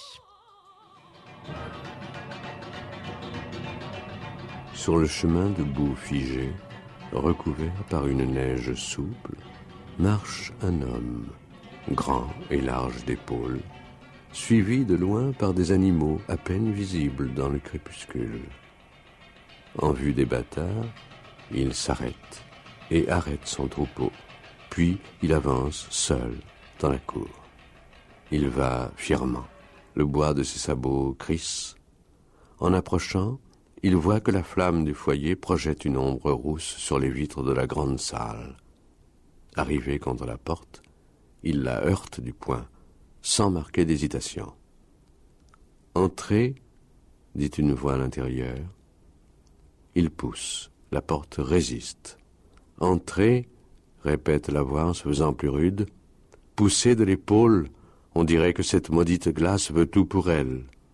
Sur le chemin de boue figé, recouvert par une neige souple, marche un homme, grand et large d'épaules, suivi de loin par des animaux à peine visibles dans le crépuscule. En vue des bâtards, il s'arrête et arrête son troupeau, puis il avance seul dans la cour. Il va fièrement, le bois de ses sabots crisse. En approchant, il voit que la flamme du foyer projette une ombre rousse sur les vitres de la grande salle. Arrivé contre la porte, il la heurte du poing, sans marquer d'hésitation. « Entrez » dit une voix à l'intérieur. Il pousse. La porte résiste. « Entrez » répète la voix en se faisant plus rude. « Poussez de l'épaule, on dirait que cette maudite glace veut tout pour elle. »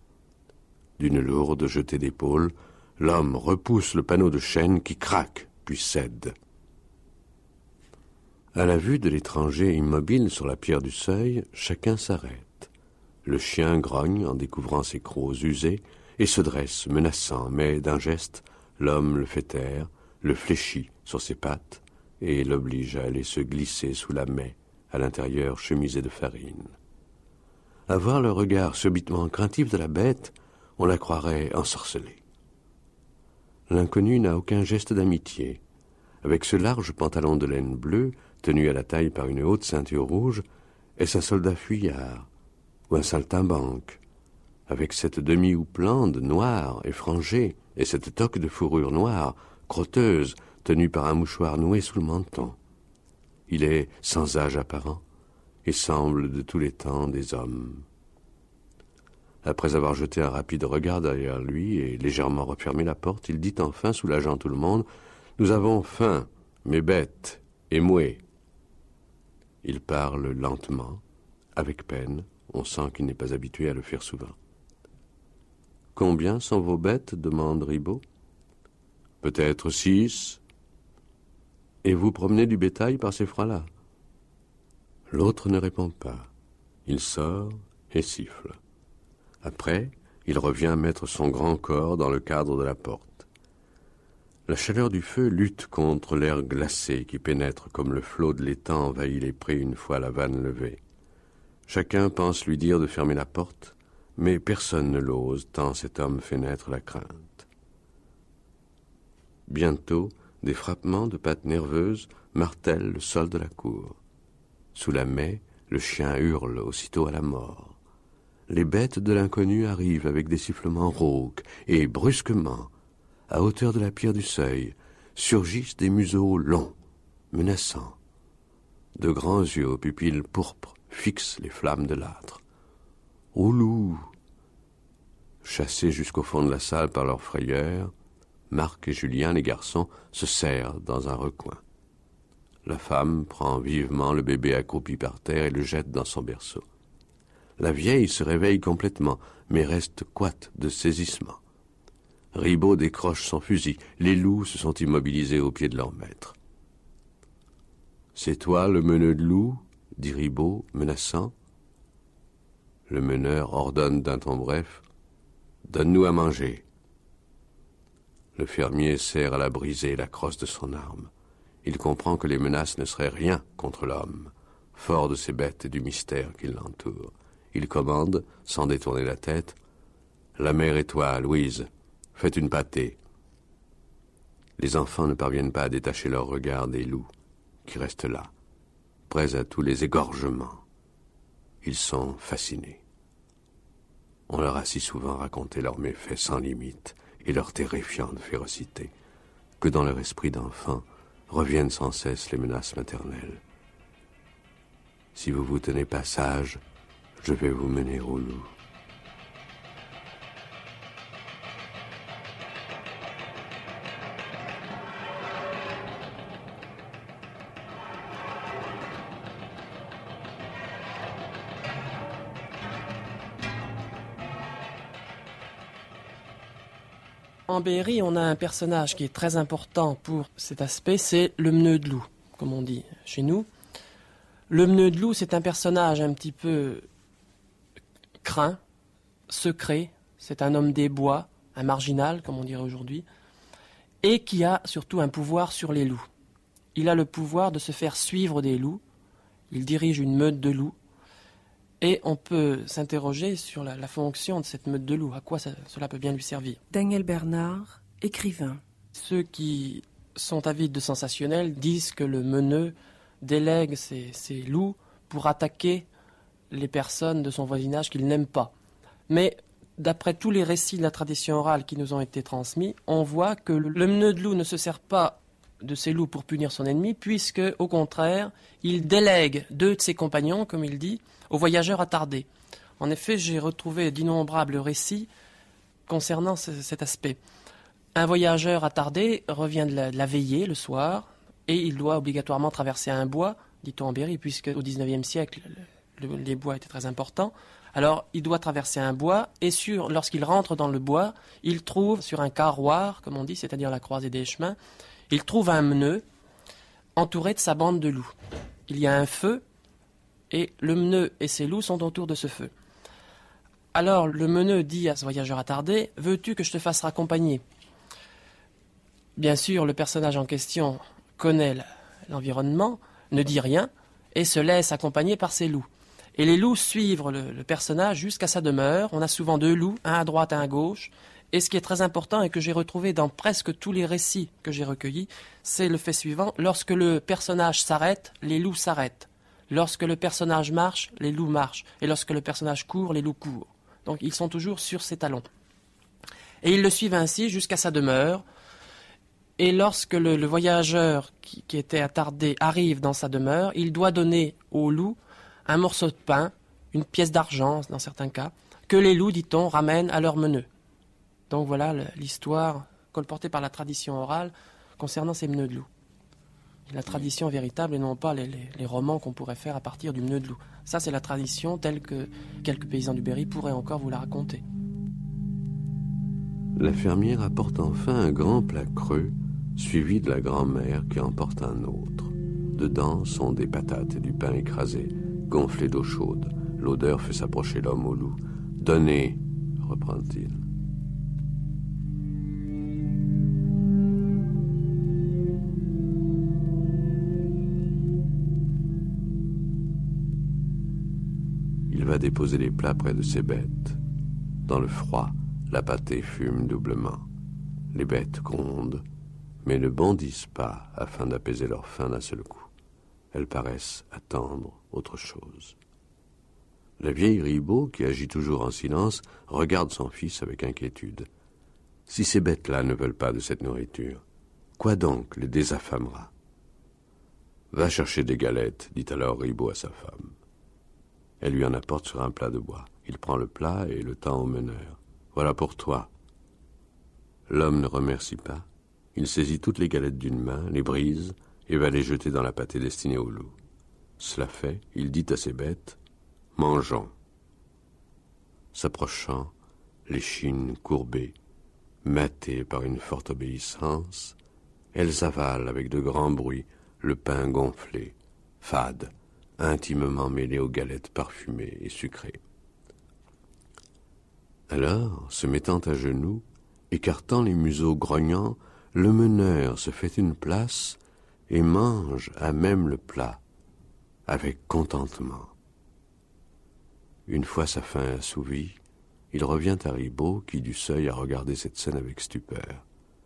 D'une lourde jetée d'épaule, l'homme repousse le panneau de chêne qui craque, puis cède. À la vue de l'étranger immobile sur la pierre du seuil, chacun s'arrête. Le chien grogne en découvrant ses crocs usés et se dresse, menaçant, mais d'un geste, l'homme le fait taire, le fléchit sur ses pattes et l'oblige à aller se glisser sous la maie, à l'intérieur chemisée de farine. À voir le regard subitement craintif de la bête, on la croirait ensorcelée. L'inconnu n'a aucun geste d'amitié. Avec ce large pantalon de laine bleue, tenu à la taille par une haute ceinture rouge, est-ce un soldat fuyard ou un saltimbanque? Avec cette demi-houppelande noire et frangée et cette toque de fourrure noire, crotteuse, tenue par un mouchoir noué sous le menton. Il est sans âge apparent et semble de tous les temps des hommes. Après avoir jeté un rapide regard derrière lui et légèrement refermé la porte, il dit enfin, soulageant tout le monde, « Nous avons faim, mais bêtes et mouées. » Il parle lentement, avec peine, on sent qu'il n'est pas habitué à le faire souvent. « Combien sont vos bêtes ?» demande Ribaud. « Peut-être 6. Et vous promenez du bétail par ces froids-là ?» L'autre ne répond pas. Il sort et siffle. Après, il revient mettre son grand corps dans le cadre de la porte. La chaleur du feu lutte contre l'air glacé qui pénètre comme le flot de l'étang envahit les prés une fois la vanne levée. Chacun pense lui dire de fermer la porte, mais personne ne l'ose tant cet homme fait naître la crainte. Bientôt, des frappements de pattes nerveuses martèlent le sol de la cour. Sous la maie, le chien hurle aussitôt à la mort. Les bêtes de l'inconnu arrivent avec des sifflements rauques et, brusquement, à hauteur de la pierre du seuil, surgissent des museaux longs, menaçants. De grands yeux aux pupilles pourpres fixent les flammes de l'âtre. « Au loup !» Chassés jusqu'au fond de la salle par leur frayeur, Marc et Julien, les garçons, se serrent dans un recoin. La femme prend vivement le bébé accroupi par terre et le jette dans son berceau. La vieille se réveille complètement, mais reste coite de saisissement. Ribaud décroche son fusil. Les loups se sont immobilisés au pied de leur maître. « C'est toi le meneux de loup ?» dit Ribaud, menaçant. Le meneur ordonne d'un ton bref « Donne-nous à manger !» Le fermier serre à la brisée la crosse de son arme. Il comprend que les menaces ne seraient rien contre l'homme, fort de ses bêtes et du mystère qui l'entoure. Il commande, sans détourner la tête, « La mère et toi, Louise, faites une pâtée. » Les enfants ne parviennent pas à détacher leur regard des loups, qui restent là, prêts à tous les égorgements. Ils sont fascinés. On leur a si souvent raconté leurs méfaits sans limite et leur terrifiante férocité, que dans leur esprit d'enfant reviennent sans cesse les menaces maternelles. Si vous vous tenez pas sage, je vais vous mener au loup. En Berry, on a un personnage qui est très important pour cet aspect, c'est le meneux de loup, comme on dit chez nous. Le meneux de loup, c'est un personnage un petit peu craint, secret, c'est un homme des bois, un marginal, comme on dirait aujourd'hui, et qui a surtout un pouvoir sur les loups. Il a le pouvoir de se faire suivre des loups, il dirige une meute de loups, et on peut s'interroger sur la fonction de cette meute de loups, à quoi cela peut bien lui servir. Daniel Bernard, écrivain. Ceux qui sont avides de sensationnel disent que le meneux délègue ses loups pour attaquer les personnes de son voisinage qu'il n'aime pas. Mais d'après tous les récits de la tradition orale qui nous ont été transmis, on voit que le meneux de loup ne se sert pas de ses loups pour punir son ennemi, puisque, au contraire, il délègue 2 de ses compagnons, comme il dit, aux voyageurs attardés. En effet, j'ai retrouvé d'innombrables récits concernant cet aspect. Un voyageur attardé revient de la veillée le soir, et il doit obligatoirement traverser un bois, dit-on en Berry, puisque au XIXe siècle, les bois étaient très importants. Alors, il doit traverser un bois, et lorsqu'il rentre dans le bois, il trouve sur un carroir, comme on dit, c'est-à-dire la croisée des chemins, il trouve un meneu entouré de sa bande de loups. Il y a un feu et le meneu et ses loups sont autour de ce feu. Alors le meneu dit à ce voyageur attardé « Veux-tu que je te fasse raccompagner ?» Bien sûr, le personnage en question connaît l'environnement, ne dit rien et se laisse accompagner par ses loups. Et les loups suivent le personnage jusqu'à sa demeure. On a souvent 2 loups, un à droite, un à gauche. Et ce qui est très important et que j'ai retrouvé dans presque tous les récits que j'ai recueillis, c'est le fait suivant. Lorsque le personnage s'arrête, les loups s'arrêtent. Lorsque le personnage marche, les loups marchent. Et lorsque le personnage court, les loups courent. Donc ils sont toujours sur ses talons. Et ils le suivent ainsi jusqu'à sa demeure. Et lorsque le voyageur qui était attardé arrive dans sa demeure, il doit donner au loup un morceau de pain, une pièce d'argent dans certains cas, que les loups, dit-on, ramènent à leur meneu. Donc voilà l'histoire colportée par la tradition orale concernant ces meneux de loup. La tradition véritable et non pas les romans qu'on pourrait faire à partir du meneu de loup. Ça, c'est la tradition telle que quelques paysans du Berry pourraient encore vous la raconter. La fermière apporte enfin un grand plat creux, suivi de la grand-mère qui en porte un autre. Dedans sont des patates et du pain écrasé, gonflé d'eau chaude. L'odeur fait s'approcher l'homme au loup. « Donnez !» reprend-il. Il va déposer les plats près de ses bêtes. Dans le froid, la pâtée fume doublement. Les bêtes grondent, mais ne bondissent pas afin d'apaiser leur faim d'un seul coup. Elles paraissent attendre autre chose. La vieille Ribot, qui agit toujours en silence, regarde son fils avec inquiétude. Si ces bêtes-là ne veulent pas de cette nourriture, quoi donc les désaffamera ? Va chercher des galettes, dit alors Ribot à sa femme. Elle lui en apporte sur un plat de bois. Il prend le plat et le tend au meneur. Voilà pour toi. L'homme ne remercie pas. Il saisit toutes les galettes d'une main, les brise et va les jeter dans la pâtée destinée au loup. Cela fait, il dit à ses bêtes « Mangeons ». S'approchant, l'échine courbée, matée par une forte obéissance, elles avalent avec de grands bruits le pain gonflé, fade, intimement mêlé aux galettes parfumées et sucrées. Alors, se mettant à genoux, écartant les museaux grognants, le meneur se fait une place et mange à même le plat, avec contentement. Une fois sa faim assouvie, il revient à Ribot, qui du seuil a regardé cette scène avec stupeur.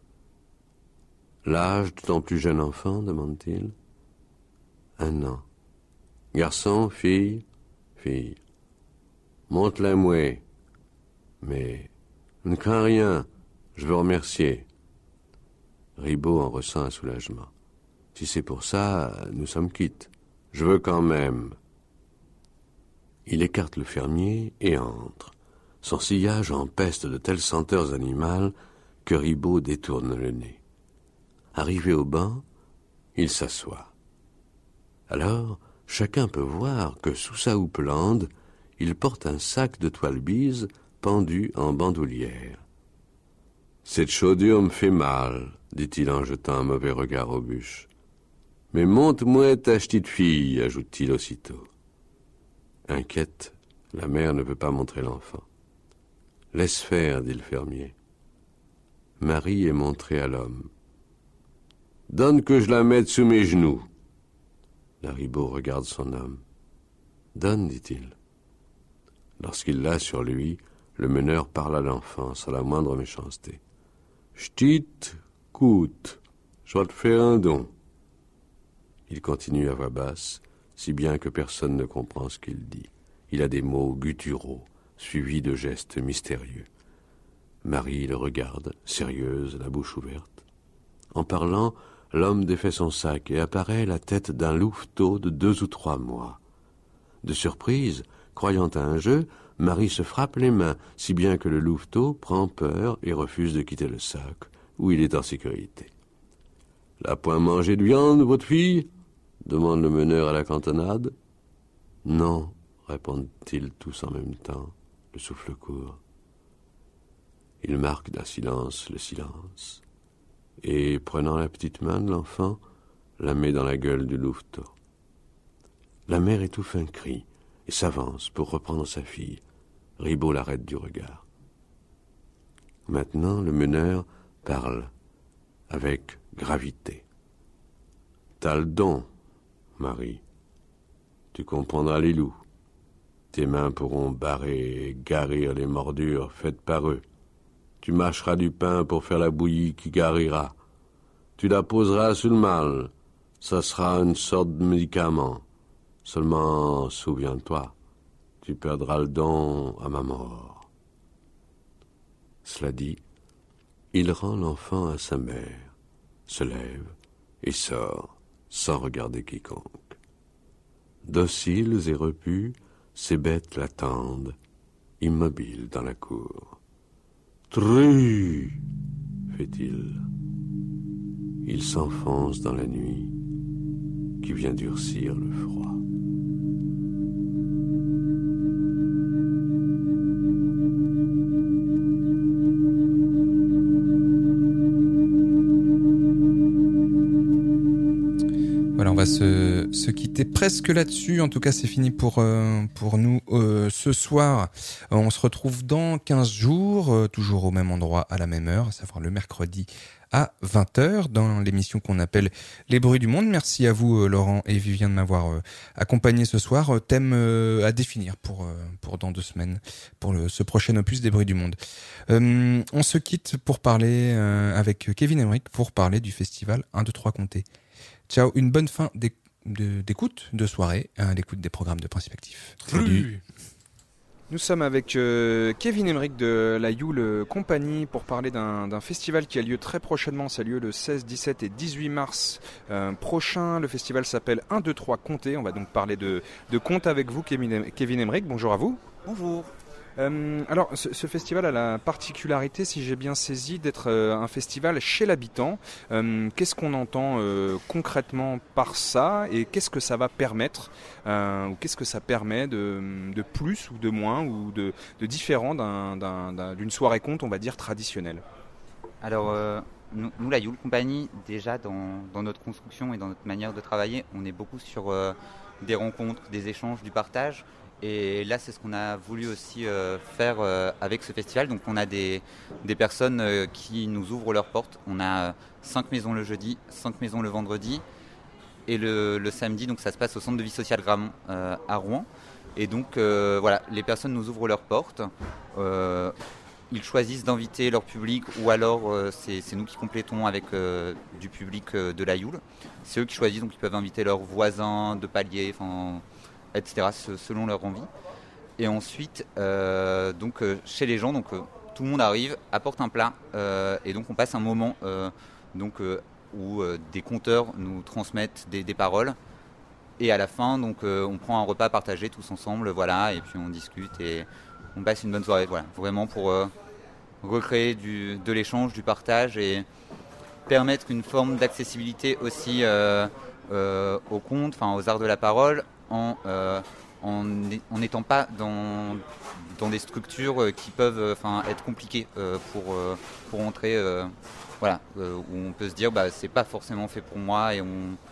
« L'âge de ton plus jeune enfant ?» demande-t-il. « 1 an. Garçon, fille ? Fille. Monte-la moi. Mais ne crains rien, je veux remercier. » Ribot en ressent un soulagement. « Si c'est pour ça, nous sommes quittes. Je veux quand même. » Il écarte le fermier et entre. Son sillage empeste de telles senteurs animales que Ribot détourne le nez. Arrivé au banc, il s'assoit. Alors, chacun peut voir que sous sa houppelande, il porte un sac de toile bise pendu en bandoulière. « Cette chaudure me fait mal, » dit-il en jetant un mauvais regard aux bûches. « Mais monte-moi ta petite fille, » ajoute-t-il aussitôt. Inquiète, la mère ne veut pas montrer l'enfant. « Laisse faire, » dit le fermier. Marie est montrée à l'homme. « Donne que je la mette sous mes genoux. » La Ribot regarde son homme. « Donne, dit-il. » Lorsqu'il l'a sur lui, le meneur parle à l'enfant sans la moindre méchanceté. « Ch'tite, coûte, je vais te faire un don. » Il continue à voix basse, si bien que personne ne comprend ce qu'il dit. Il a des mots gutturaux, suivis de gestes mystérieux. Marie le regarde, sérieuse, la bouche ouverte. En parlant, l'homme défait son sac et apparaît la tête d'un louveteau de 2 ou 3 mois. De surprise, croyant à un jeu, Marie se frappe les mains, si bien que le louveteau prend peur et refuse de quitter le sac, où il est en sécurité. « La point mangé de viande, votre fille ?» demande le meneur à la cantonade. « Non, » répondent-ils tous en même temps, le souffle court. Il marque d'un silence le silence. et, prenant la petite main de l'enfant, la met dans la gueule du louveteau. La mère étouffe un cri et s'avance pour reprendre sa fille. Ribaud l'arrête du regard. Maintenant, le meneur parle avec gravité. « T'as le don, Marie. Tu comprendras les loups. Tes mains pourront barrer et guérir les mordures faites par eux. Tu mâcheras du pain pour faire la bouillie qui guérira. Tu la poseras sous le mal. Ça sera une sorte de médicament. Seulement, souviens-toi, tu perdras le don à ma mort. » Cela dit, il rend l'enfant à sa mère, se lève et sort, sans regarder quiconque. Dociles et repus, ces bêtes l'attendent, immobiles dans la cour. « Tru !» fait-il. Il s'enfonce dans la nuit, qui vient durcir le froid. Voilà, on va se quitter presque là-dessus. En tout cas, c'est fini pour nous ce soir. On se retrouve dans 15 jours, toujours au même endroit, à la même heure, à savoir le mercredi à 20h, dans l'émission qu'on appelle Les Bruits du Monde. Merci à vous, Laurent et Vivien, de m'avoir accompagné ce soir. Thème à définir pour dans 2 semaines, pour ce prochain opus des Bruits du Monde. On se quitte pour parler avec Kevin Emmerich, pour parler du festival 1, 2, 3 Comté. Ciao, une bonne fin d'écoute de soirée, à l'écoute des programmes de Principe Actif. Salut. Nous sommes avec Kevin Emmerich de la Yule Compagnie pour parler d'un festival qui a lieu très prochainement. Ça a lieu le 16, 17 et 18 mars prochain. Le festival s'appelle 1, 2, 3 Comté. On va donc parler de contes avec vous, Kevin Emmerich. Bonjour à vous. Bonjour. Alors, ce festival a la particularité, si j'ai bien saisi, d'être un festival chez l'habitant. Qu'est-ce qu'on entend concrètement par ça et qu'est-ce que ça va permettre ou qu'est-ce que ça permet de plus ou de moins ou de différent d'une soirée conte, on va dire, traditionnelle? Alors, nous, la Yule Compagnie, déjà dans notre construction et dans notre manière de travailler, on est beaucoup sur des rencontres, des échanges, du partage. Et là, c'est ce qu'on a voulu aussi faire avec ce festival. Donc, on a des personnes qui nous ouvrent leurs portes. On a 5 maisons le jeudi, 5 maisons le vendredi. Et le samedi, donc ça se passe au centre de vie sociale Gramont à Rouen. Et donc, voilà, les personnes nous ouvrent leurs portes. Ils choisissent d'inviter leur public ou alors c'est nous qui complétons avec du public de la Yule. C'est eux qui choisissent, donc ils peuvent inviter leurs voisins de palier, etc., selon leur envie. Et ensuite, chez les gens, tout le monde arrive, apporte un plat, et donc on passe un moment où des conteurs nous transmettent des paroles. Et à la fin, on prend un repas partagé tous ensemble, voilà, et puis on discute et on passe une bonne soirée, voilà, vraiment pour recréer de l'échange, du partage et permettre une forme d'accessibilité aussi aux contes, aux arts de la parole, en n'étant pas dans des structures qui peuvent être compliquées pour entrer, où on peut se dire c'est pas forcément fait pour moi et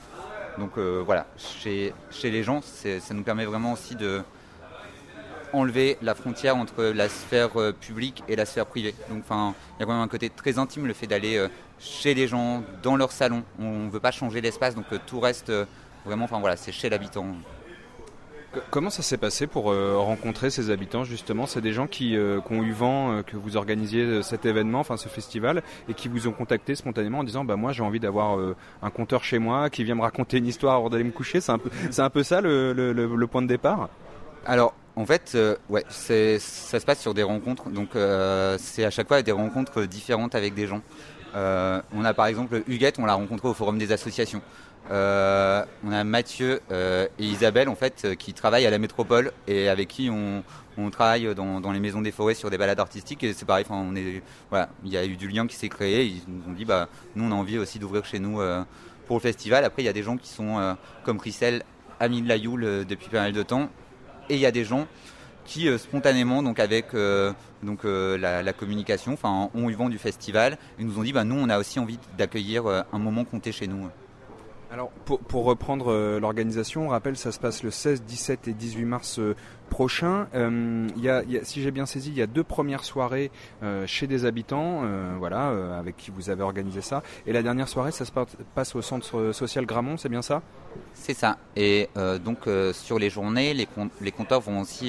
chez les gens ça nous permet vraiment aussi de enlever la frontière entre la sphère publique et la sphère privée. Donc il y a quand même un côté très intime, le fait d'aller chez les gens, dans leur salon. On ne veut pas changer l'espace, donc tout reste vraiment, c'est chez l'habitant. Comment ça s'est passé pour rencontrer ces habitants justement? C'est des gens qui ont eu vent que vous organisiez cet événement, ce festival, et qui vous ont contacté spontanément en disant moi j'ai envie d'avoir un conteur chez moi qui vient me raconter une histoire avant d'aller me coucher. C'est un peu ça le point de départ? Alors en fait, ça se passe sur des rencontres, donc c'est à chaque fois des rencontres différentes avec des gens. On a par exemple Huguette, on l'a rencontré au Forum des associations. On a Mathieu et Isabelle en fait qui travaillent à la métropole et avec qui on travaille dans les maisons des forêts sur des balades artistiques, et c'est pareil, il y a eu du lien qui s'est créé. Ils nous ont dit nous on a envie aussi d'ouvrir chez nous pour le festival. Après il y a des gens qui sont comme Christelle, amis de la Yule depuis pas mal de temps, et il y a des gens qui spontanément, donc avec la communication, ont eu vent du festival, ils nous ont dit nous on a aussi envie d'accueillir un moment compté chez nous. Alors pour reprendre l'organisation, on rappelle ça se passe le 16, 17 et 18 mars prochain. Si j'ai bien saisi, il y a 2 premières soirées chez des habitants, avec qui vous avez organisé ça. Et la dernière soirée, ça se passe au centre social Gramont, c'est bien ça ? C'est ça. Et sur les journées, les compteurs vont aussi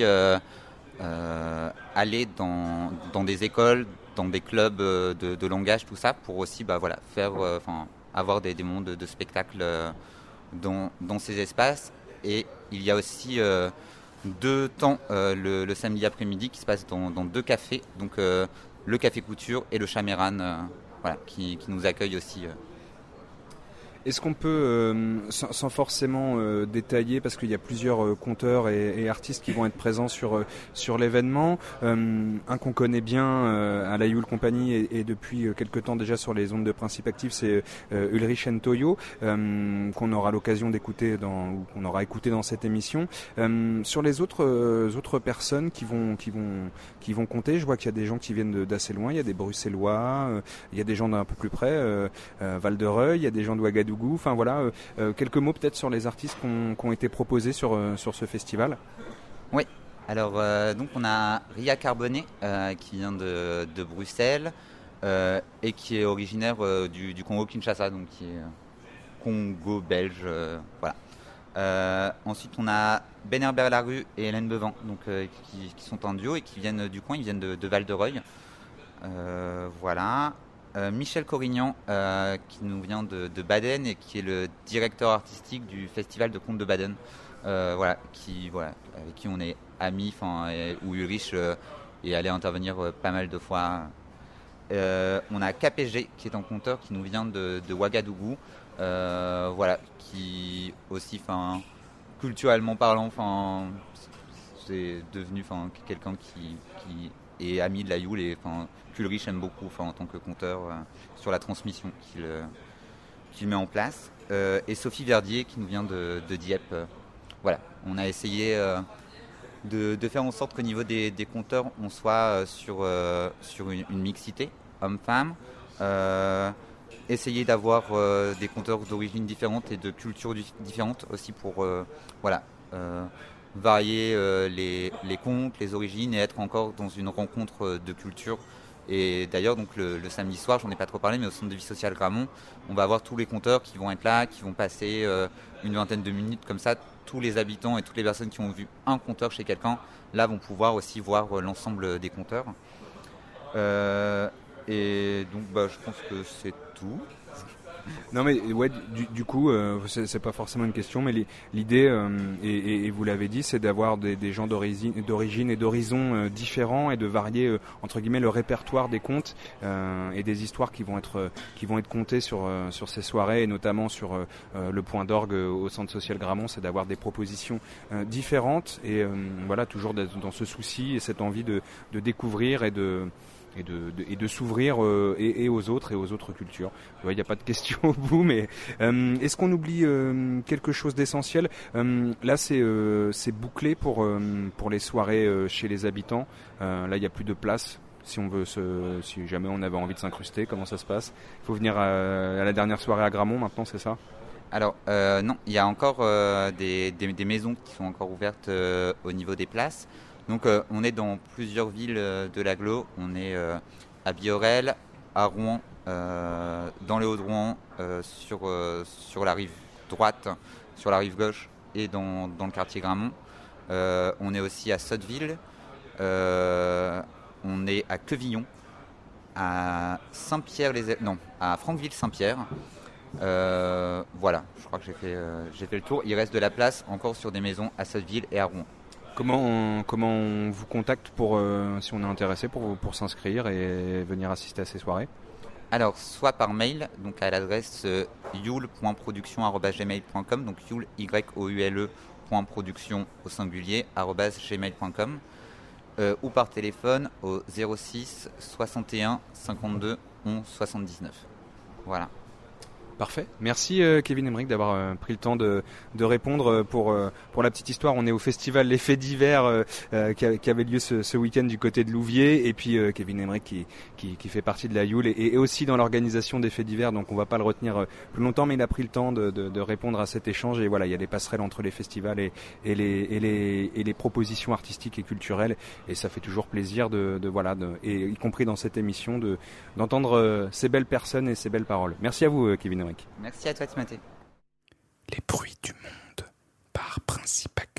aller dans des écoles, dans des clubs de langage, tout ça, pour aussi faire avoir des moments de spectacle dans ces espaces. Et il y a aussi 2 temps le samedi après-midi qui se passe dans 2 cafés, donc le Café Couture et le Chaméran, qui nous accueillent aussi. Est-ce qu'on peut, sans forcément détailler, parce qu'il y a plusieurs conteurs et artistes qui vont être présents sur l'événement, un qu'on connaît bien à la Yule Company et depuis quelque temps déjà sur les ondes de Principe Actif, c'est Ulrich Ntoyo, qu'on aura l'occasion d'écouter ou qu'on aura écouté dans cette émission. Sur les autres personnes qui vont compter, je vois qu'il y a des gens qui viennent d'assez loin, il y a des Bruxellois, il y a des gens d'un peu plus près, Val-de-Reuil, il y a des gens de Ouagadougou. Enfin voilà, quelques mots peut-être sur les artistes qui ont été proposés sur ce festival. Oui, alors donc on a Ria Carbonnet qui vient de Bruxelles et qui est originaire du Congo-Kinshasa, donc qui est Congo-belge. Ensuite on a Ben Herbert Larue et Hélène Bevan, donc, qui sont un duo et qui viennent du coin, ils viennent de Val-de-Reuil. Michel Corignan qui nous vient de Baden et qui est le directeur artistique du festival de contes de Baden, avec qui on est amis, où Ulrich est allé intervenir pas mal de fois. On a KPG qui est un conteur qui nous vient de Ouagadougou, qui aussi, culturellement parlant, c'est devenu quelqu'un qui est ami de la Yule et qu'Ulrich aime beaucoup en tant que conteur sur la transmission qu'il met en place. Et Sophie Verdier qui nous vient de Dieppe. On a essayé de faire en sorte qu'au niveau des conteurs, on soit sur une mixité homme-femme. Essayer d'avoir des conteurs d'origines différentes et de cultures différentes aussi pour varier les contes, les origines et être encore dans une rencontre de culture. Et d'ailleurs, donc le samedi soir, j'en ai pas trop parlé, mais au centre de vie sociale Gramont, on va avoir tous les conteurs qui vont être là, qui vont passer une vingtaine de minutes comme ça. Tous les habitants et toutes les personnes qui ont vu un conteur chez quelqu'un, là, vont pouvoir aussi voir l'ensemble des conteurs. Et donc, je pense que c'est tout. Non mais ouais, du coup, c'est pas forcément une question, mais l'idée, et vous l'avez dit, c'est d'avoir des gens d'origine et d'horizons différents et de varier entre guillemets le répertoire des contes et des histoires qui vont être contées sur ces soirées, et notamment sur le point d'orgue au centre social Gramont, c'est d'avoir des propositions différentes et toujours dans ce souci et cette envie de découvrir et de s'ouvrir et aux autres cultures. Il n'y a pas de question au bout, mais est-ce qu'on oublie quelque chose d'essentiel ? Là, c'est bouclé pour les soirées chez les habitants. Là, il n'y a plus de place. Si jamais on avait envie de s'incruster, comment ça se passe ? Il faut venir à la dernière soirée à Gramont maintenant, c'est ça ? Alors non, il y a encore des maisons qui sont encore ouvertes au niveau des places. Donc on est dans plusieurs villes de l'agglo. On est à Biorel, à Rouen, dans les Hauts-de-Rouen, sur la rive droite, sur la rive gauche et dans le quartier Gramont. On est aussi à Sotteville, on est à Quevillon, à à Franqueville-Saint-Pierre. Je crois que j'ai fait le tour. Il reste de la place encore sur des maisons à Sotteville et à Rouen. Comment on vous contacte si on est intéressé pour s'inscrire et venir assister à ces soirées ? Alors, soit par mail, donc à l'adresse yule.production@gmail.com, donc yule, youle.production au singulier @gmail.com, ou par téléphone au 06 61 52 11 79. Voilà. Parfait. Merci Kevin Emmerich d'avoir pris le temps de répondre pour la petite histoire. On est au festival Les Faits divers qui avait lieu ce week-end du côté de Louviers, et puis Kevin Emmerich qui fait partie de la Yule et aussi dans l'organisation des Faits divers, donc on va pas le retenir plus longtemps, mais il a pris le temps de répondre à cet échange, et voilà, il y a des passerelles entre les festivals et les propositions artistiques et culturelles, et ça fait toujours plaisir et y compris dans cette émission d'entendre ces belles personnes et ces belles paroles. Merci à vous Kevin Emmerich. Merci à toi Timothée. Les bruits du monde par Principe Actif.